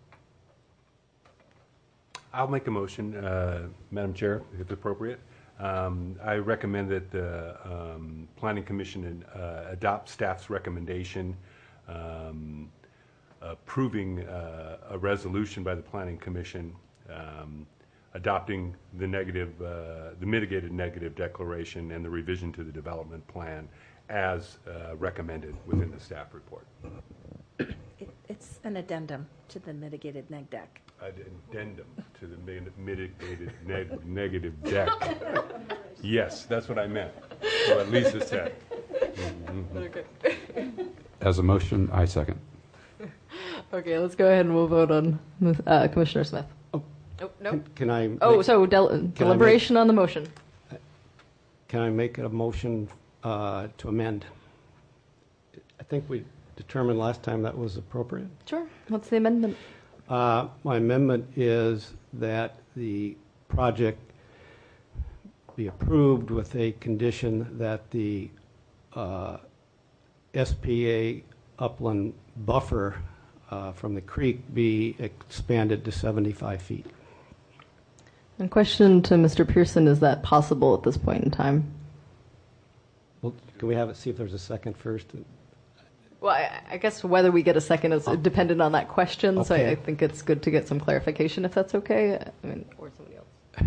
I'll make a motion, uh, Madam Chair, if appropriate. Um, I recommend that the um, Planning Commission uh, adopt staff's recommendation um, approving uh, a resolution by the Planning Commission um, adopting the negative, uh, the mitigated negative declaration and the revision to the development plan as uh, recommended within the staff report. It, it's an addendum to the mitigated neg deck. Addendum to the mi- mitigated neg- negative deck. Yes, that's what I meant. So what Lisa said. Mm-hmm. Okay. As a motion, I second. Okay, let's go ahead and we'll vote on uh, Commissioner Smith. Oh, oh no. Can, can I? Oh, make, so del- deliberation make, on the motion. Can I make a motion uh, to amend? I think we determined last time that was appropriate. Sure. What's the amendment? Uh, my amendment is that the project be approved with a condition that the uh, S P A upland buffer uh, from the creek be expanded to seventy-five feet. And question to Mister Pearson, is that possible at this point in time? Well, can we have it, see if there's a second first? Well, I, I guess whether we get a second is dependent on that question, okay. So I, I think it's good to get some clarification if that's okay. I mean, or somebody else.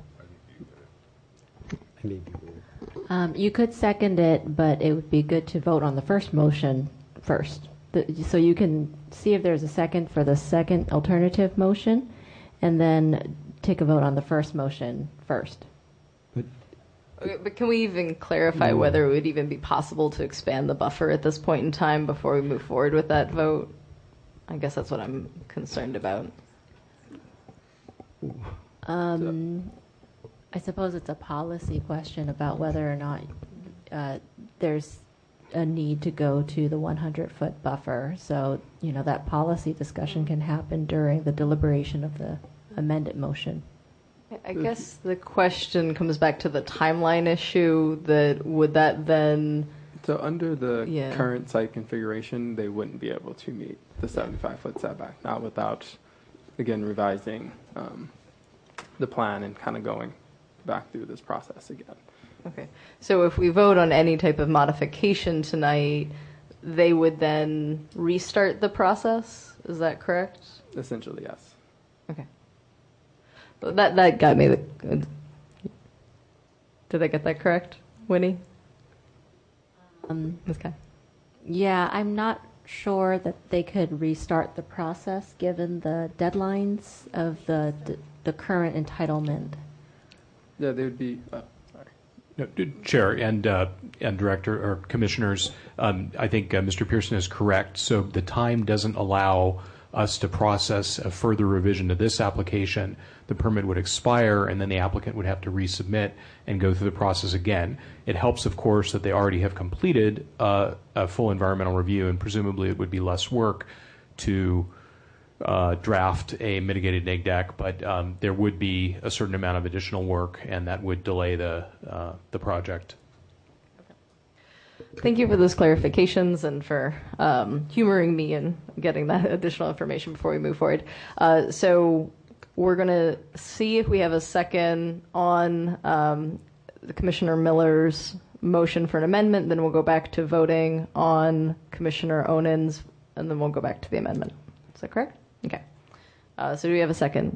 I need you. Um, you could second it, but it would be good to vote on the first motion first. The, so you can see if there's a second for the second alternative motion, and then take a vote on the first motion first. Okay, but can we even clarify mm. whether it would even be possible to expand the buffer at this point in time before we move forward with that vote? I guess that's what I'm concerned about. Um, I suppose it's a policy question about whether or not uh, there's a need to go to the one hundred foot buffer. So, you know, that policy discussion can happen during the deliberation of the amended motion. I guess the question comes back to the timeline issue, that would that then... So under the yeah. current site configuration, they wouldn't be able to meet the seventy-five foot setback, not without, again, revising um, the plan and kind of going back through this process again. Okay. So if we vote on any type of modification tonight, they would then restart the process? Is that correct? Essentially, yes. Okay. That that got me. The, did I get that correct? Winnie? Um, Miz Kai? Yeah, I'm not sure that they could restart the process given the deadlines of the the current entitlement. Yeah, they would be. Uh, sorry. No, Chair and uh, and Director or Commissioners, um, I think uh, Mister Pearson is correct. So the time doesn't allow us to process a further revision to this application. The permit would expire, and then the applicant would have to resubmit and go through the process again. It helps, of course, that they already have completed uh, a full environmental review, and presumably it would be less work to uh, draft a mitigated neg deck, but um, there would be a certain amount of additional work, and that would delay the uh, the project. Thank you for those clarifications and for um, humoring me and getting that additional information before we move forward. Uh, so we're going to see if we have a second on um, the Commissioner Miller's motion for an amendment. Then we'll go back to voting on Commissioner Onen's, and then we'll go back to the amendment. Is that correct? Okay. Uh, so do we have a second?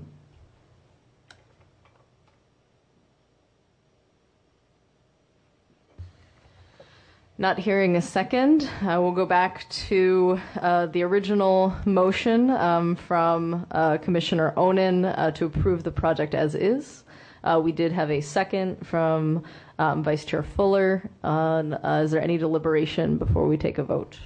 Not hearing a second, uh, we'll go back to uh, the original motion um, from uh, Commissioner Onen uh, to approve the project as is. Uh, we did have a second from um, Vice Chair Fuller. On, uh, is there any deliberation before we take a vote?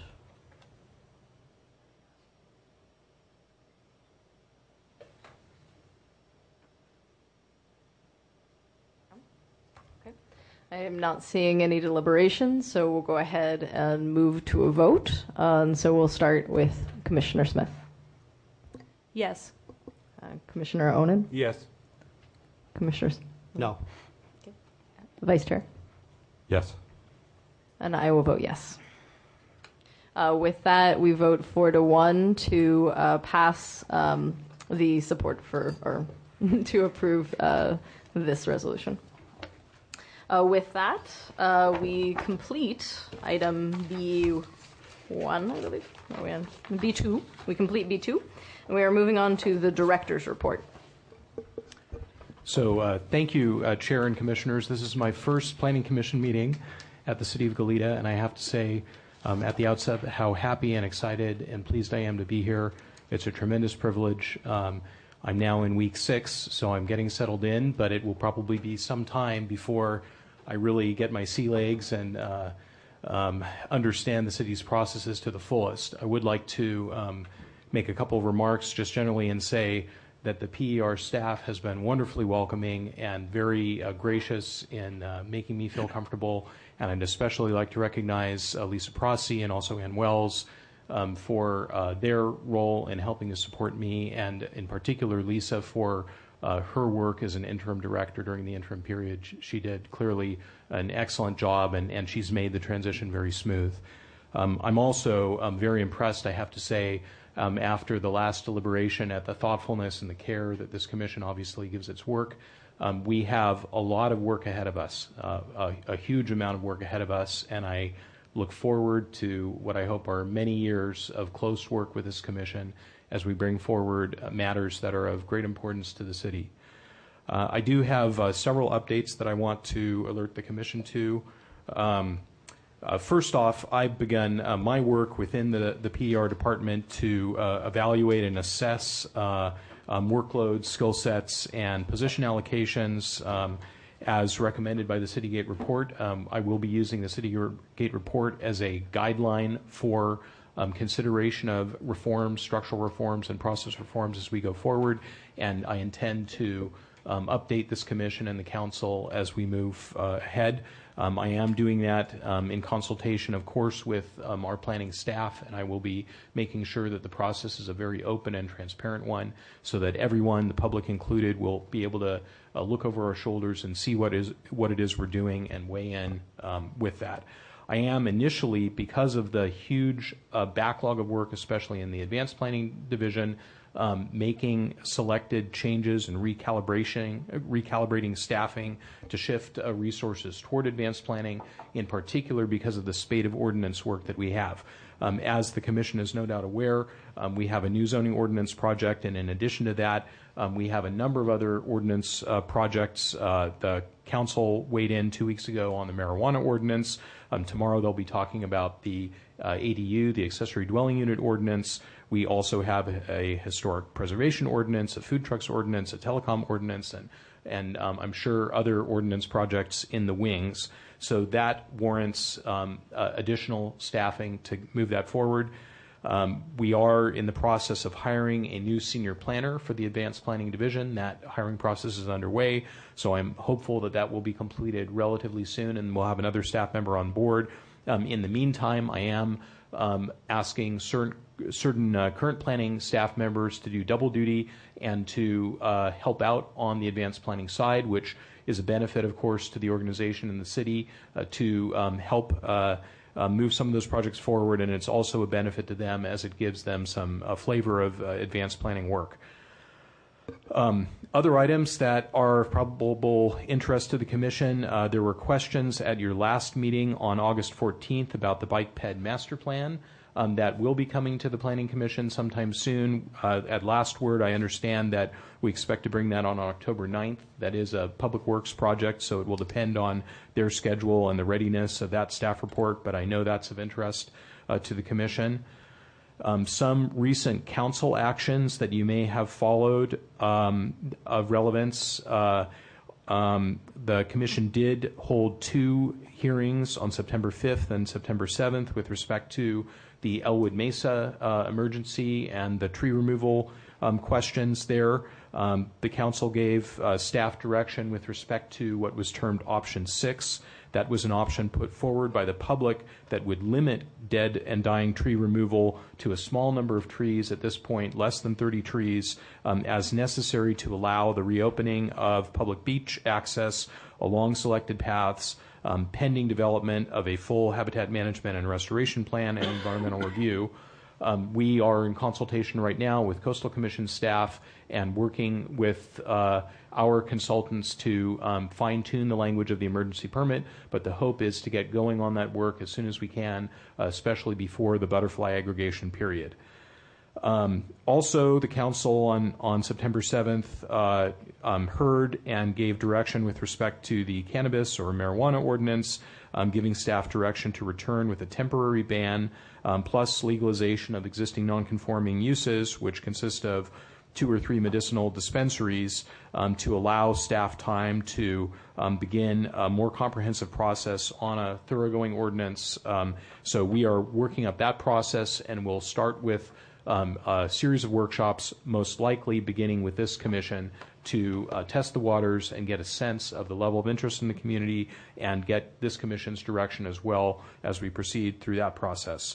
I am not seeing any deliberations, so we'll go ahead and move to a vote. Uh, and so we'll start with Commissioner Smith. Yes. Uh, Commissioner Onen? Yes. Commissioners? No. Okay. Vice Chair? Yes. And I will vote yes. Uh, with that, we vote four to one to uh, pass um, the support for, or to approve uh, this resolution. Uh, with that, uh, we complete item B one, I believe. Are we on B two? We complete B two, and we are moving on to the director's report. So uh, thank you, uh, Chair and Commissioners. This is my first Planning Commission meeting at the City of Goleta, and I have to say um, at the outset how happy and excited and pleased I am to be here. It's a tremendous privilege. Um, I'm now in week six, so I'm getting settled in, but it will probably be some time before I really get my sea legs and uh, um, understand the city's processes to the fullest. I would like to um, make a couple of remarks just generally and say that the P E R staff has been wonderfully welcoming and very uh, gracious in uh, making me feel comfortable. And I'd especially like to recognize uh, Lisa Prossi and also Ann Wells um, for uh, their role in helping to support me, and in particular Lisa for Uh, her work as an interim director during the interim period. She did clearly an excellent job, and, and she's made the transition very smooth. Um, I'm also um, very impressed, I have to say, um, after the last deliberation at the thoughtfulness and the care that this commission obviously gives its work. Um, we have a lot of work ahead of us, uh, a, a huge amount of work ahead of us, and I look forward to what I hope are many years of close work with this commission as we bring forward uh, matters that are of great importance to the city. Uh, I do have uh, several updates that I want to alert the Commission to. Um, uh, first off, I've begun uh, my work within the, the P E R department to uh, evaluate and assess uh, um, workloads, skill sets, and position allocations um, as recommended by the Citygate report. Um, I will be using the Citygate report as a guideline for Um, consideration of reforms, structural reforms, and process reforms as we go forward, and I intend to um, update this commission and the council as we move uh, ahead. Um, I am doing that um, in consultation, of course, with um, our planning staff, and I will be making sure that the process is a very open and transparent one so that everyone, the public included, will be able to uh, look over our shoulders and see what is what it is we're doing and weigh in um, with that. I am initially, because of the huge uh, backlog of work, especially in the advanced planning division, um, making selected changes and recalibration, uh, recalibrating staffing to shift uh, resources toward advanced planning, in particular because of the spate of ordinance work that we have. Um, as the Commission is no doubt aware, um, we have a new zoning ordinance project, and in addition to that, um, we have a number of other ordinance uh, projects, uh, the council weighed in two weeks ago on the marijuana ordinance. Um, tomorrow they'll be talking about the uh, A D U, the accessory dwelling unit ordinance. We also have a, a historic preservation ordinance, a food trucks ordinance, a telecom ordinance, and and um, I'm sure other ordinance projects in the wings. So that warrants um, uh, additional staffing to move that forward. Um, we are in the process of hiring a new senior planner for the Advanced Planning Division. That hiring process is underway, so I'm hopeful that that will be completed relatively soon, and we'll have another staff member on board. Um, in the meantime, I am um, asking certain, certain uh, current planning staff members to do double duty and to uh, help out on the advanced planning side, which is a benefit, of course, to the organization and the city uh, to um, help uh, uh, move some of those projects forward, and it's also a benefit to them as it gives them some uh, flavor of uh, advanced planning work. Um, other items that are of probable interest to the Commission, uh, there were questions at your last meeting on August fourteenth about the Bike Ped Master Plan. Um, that will be coming to the Planning Commission sometime soon. Uh, at last word, I understand that we expect to bring that on October ninth. That is a Public Works project, so it will depend on their schedule and the readiness of that staff report, but I know that's of interest uh, to the Commission. Um, some recent council actions that you may have followed um, of relevance. Uh, um, the Commission did hold two hearings on September fifth and September seventh with respect to the Elwood Mesa uh, emergency and the tree removal um, questions there. Um, the council gave uh, staff direction with respect to what was termed option six. That was an option put forward by the public that would limit dead and dying tree removal to a small number of trees, at this point less than thirty trees, um, as necessary to allow the reopening of public beach access along selected paths, um, pending development of a full habitat management and restoration plan and environmental review. Um, we are in consultation right now with Coastal Commission staff and working with uh, our consultants to um, fine-tune the language of the emergency permit, but the hope is to get going on that work as soon as we can, uh, especially before the butterfly aggregation period. Um, also, the council on, on September seventh uh, um, heard and gave direction with respect to the cannabis or marijuana ordinance, um, giving staff direction to return with a temporary ban, um, plus legalization of existing nonconforming uses, which consist of two or three medicinal dispensaries, um, to allow staff time to um, begin a more comprehensive process on a thoroughgoing ordinance. Um, so we are working up that process, and we'll start with Um, a series of workshops, most likely beginning with this commission, to uh, test the waters and get a sense of the level of interest in the community and get this commission's direction as well as we proceed through that process.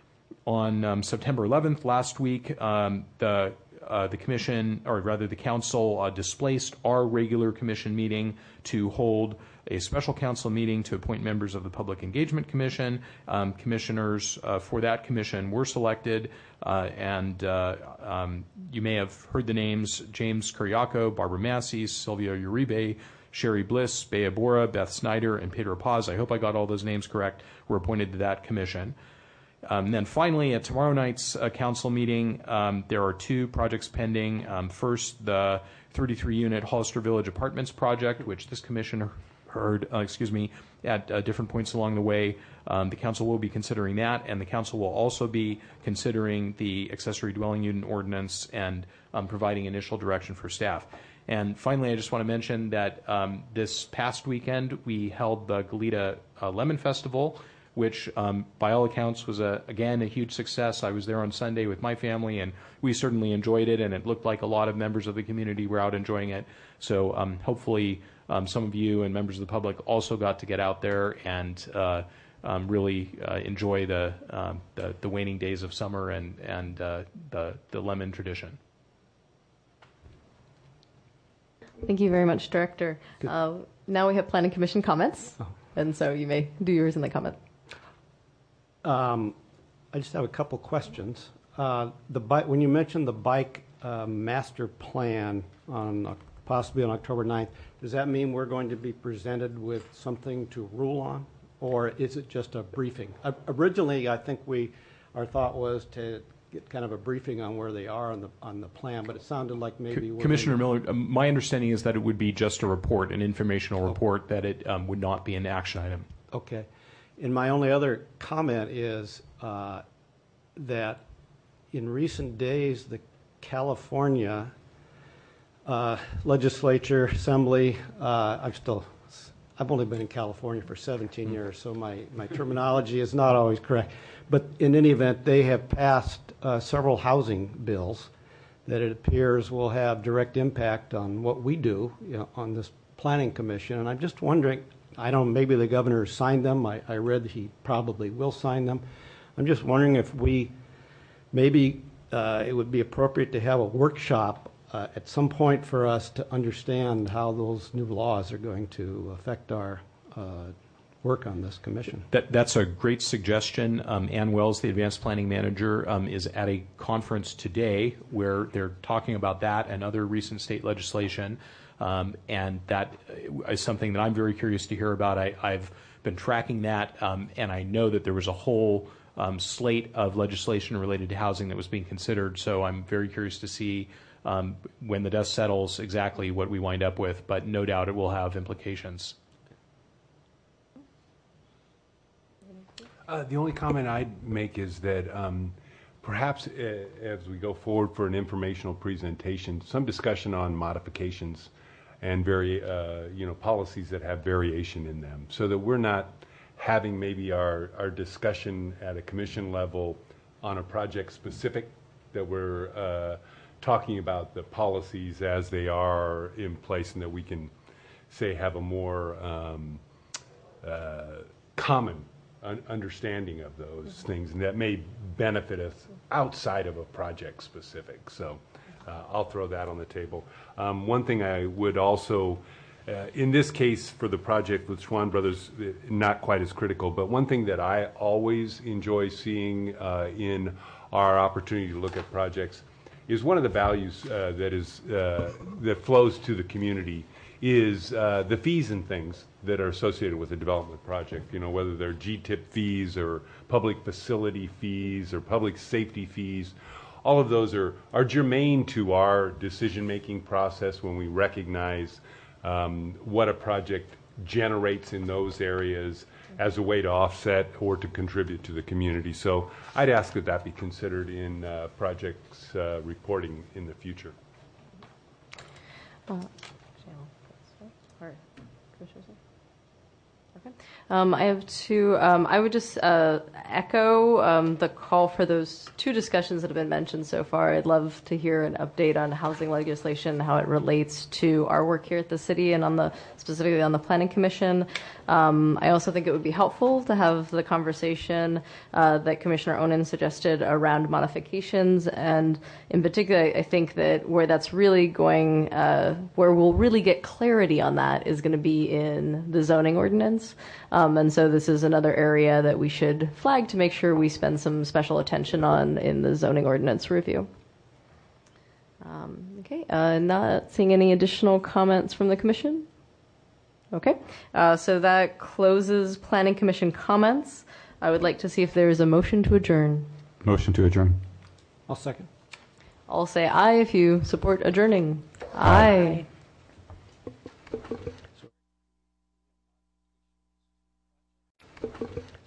On um, September eleventh, last week, um, the uh, the commission, or rather the council, uh, displaced our regular commission meeting to hold a special council meeting to appoint members of the Public Engagement Commission. Um, commissioners uh, for that commission were selected, uh, and uh, um, you may have heard the names: James Curiaco, Barbara Massey, Silvio Uribe, Sherry Bliss, Bea Bora, Beth Snyder, and Pedro Paz. I hope I got all those names correct. Were appointed to that commission. Um, then finally, at tomorrow night's uh, council meeting, um, there are two projects pending. Um, first, the thirty-three unit Hollister Village Apartments project, which this commission heard, uh, excuse me, at uh, different points along the way. Um, the council will be considering that, and the council will also be considering the accessory dwelling unit ordinance and um, providing initial direction for staff. And finally, I just want to mention that um, this past weekend we held the Goleta uh, Lemon Festival, which um, by all accounts was, a, again, a huge success. I was there on Sunday with my family, and we certainly enjoyed it, and it looked like a lot of members of the community were out enjoying it. So um, hopefully um, some of you and members of the public also got to get out there and uh, um, really uh, enjoy the, um, the the waning days of summer and, and uh, the, the lemon tradition. Thank you very much, Director. Uh, now we have Planning Commission comments, oh. and so you may do yours in the comment. Um, I just have a couple questions. Uh, the bike, when you mentioned the bike uh, master plan on uh, possibly on October ninth, does that mean we're going to be presented with something to rule on, or is it just a briefing? Uh, originally, I think we, our thought was to get kind of a briefing on where they are on the on the plan. But it sounded like maybe we're Commissioner maybe, Miller, um, my understanding is that it would be just a report, an informational report, that it um, would not be an action item. Okay. And my only other comment is uh, that in recent days, the California uh, legislature, assembly, uh, I'm still, I've only been in California for seventeen years, so my, my terminology is not always correct. But in any event, they have passed uh, several housing bills that it appears will have direct impact on what we do, you know, on this planning commission. And I'm just wondering, I don't know, maybe the governor signed them. I, I read that he probably will sign them. I'm just wondering if we, maybe uh, it would be appropriate to have a workshop uh, at some point for us to understand how those new laws are going to affect our uh, work on this commission. That, that's a great suggestion. Um, Ann Wells, the advanced planning manager, um, is at a conference today where they're talking about that and other recent state legislation. Um, and that is something that I'm very curious to hear about. I, I've been tracking that, um, and I know that there was a whole um, slate of legislation related to housing that was being considered. So I'm very curious to see um, when the dust settles exactly what we wind up with, but no doubt it will have implications. Uh, the only comment I'd make is that um, perhaps uh, as we go forward for an informational presentation, some discussion on modifications and very, uh, you know, policies that have variation in them, so that we're not having maybe our, our discussion at a commission level on a project specific, that we're uh, talking about the policies as they are in place, and that we can, say, have a more um, uh, common un understanding of those things, and that may benefit us outside of a project specific. So uh, I'll throw that on the table. Um, one thing I would also, uh, in this case for the project with Schwan Brothers, not quite as critical, but one thing that I always enjoy seeing uh, in our opportunity to look at projects is one of the values uh, that is uh, that flows to the community is uh, the fees and things that are associated with a development project, you know, whether they're G T I P fees or public facility fees or public safety fees. All of those are, are germane to our decision-making process when we recognize um, what a project generates in those areas as a way to offset or to contribute to the community. So I'd ask that that be considered in uh, projects uh, reporting in the future. Uh, Okay. Um, I have two. Um, I would just uh, echo um, the call for those two discussions that have been mentioned so far. I'd love to hear an update on housing legislation, how it relates to our work here at the city and on the specifically on the Planning Commission. Um, I also think it would be helpful to have the conversation uh, that Commissioner Onen suggested around modifications, and in particular, I think that where that's really going, uh, where we'll really get clarity on that is going to be in the zoning ordinance. Um, and so this is another area that we should flag to make sure we spend some special attention on in the zoning ordinance review. Um, okay, uh, not seeing any additional comments from the commission. Okay, uh, so that closes Planning Commission comments. I would like to see if there is a motion to adjourn. Motion to adjourn. I'll second. I'll say aye if you support adjourning. Aye. Aye.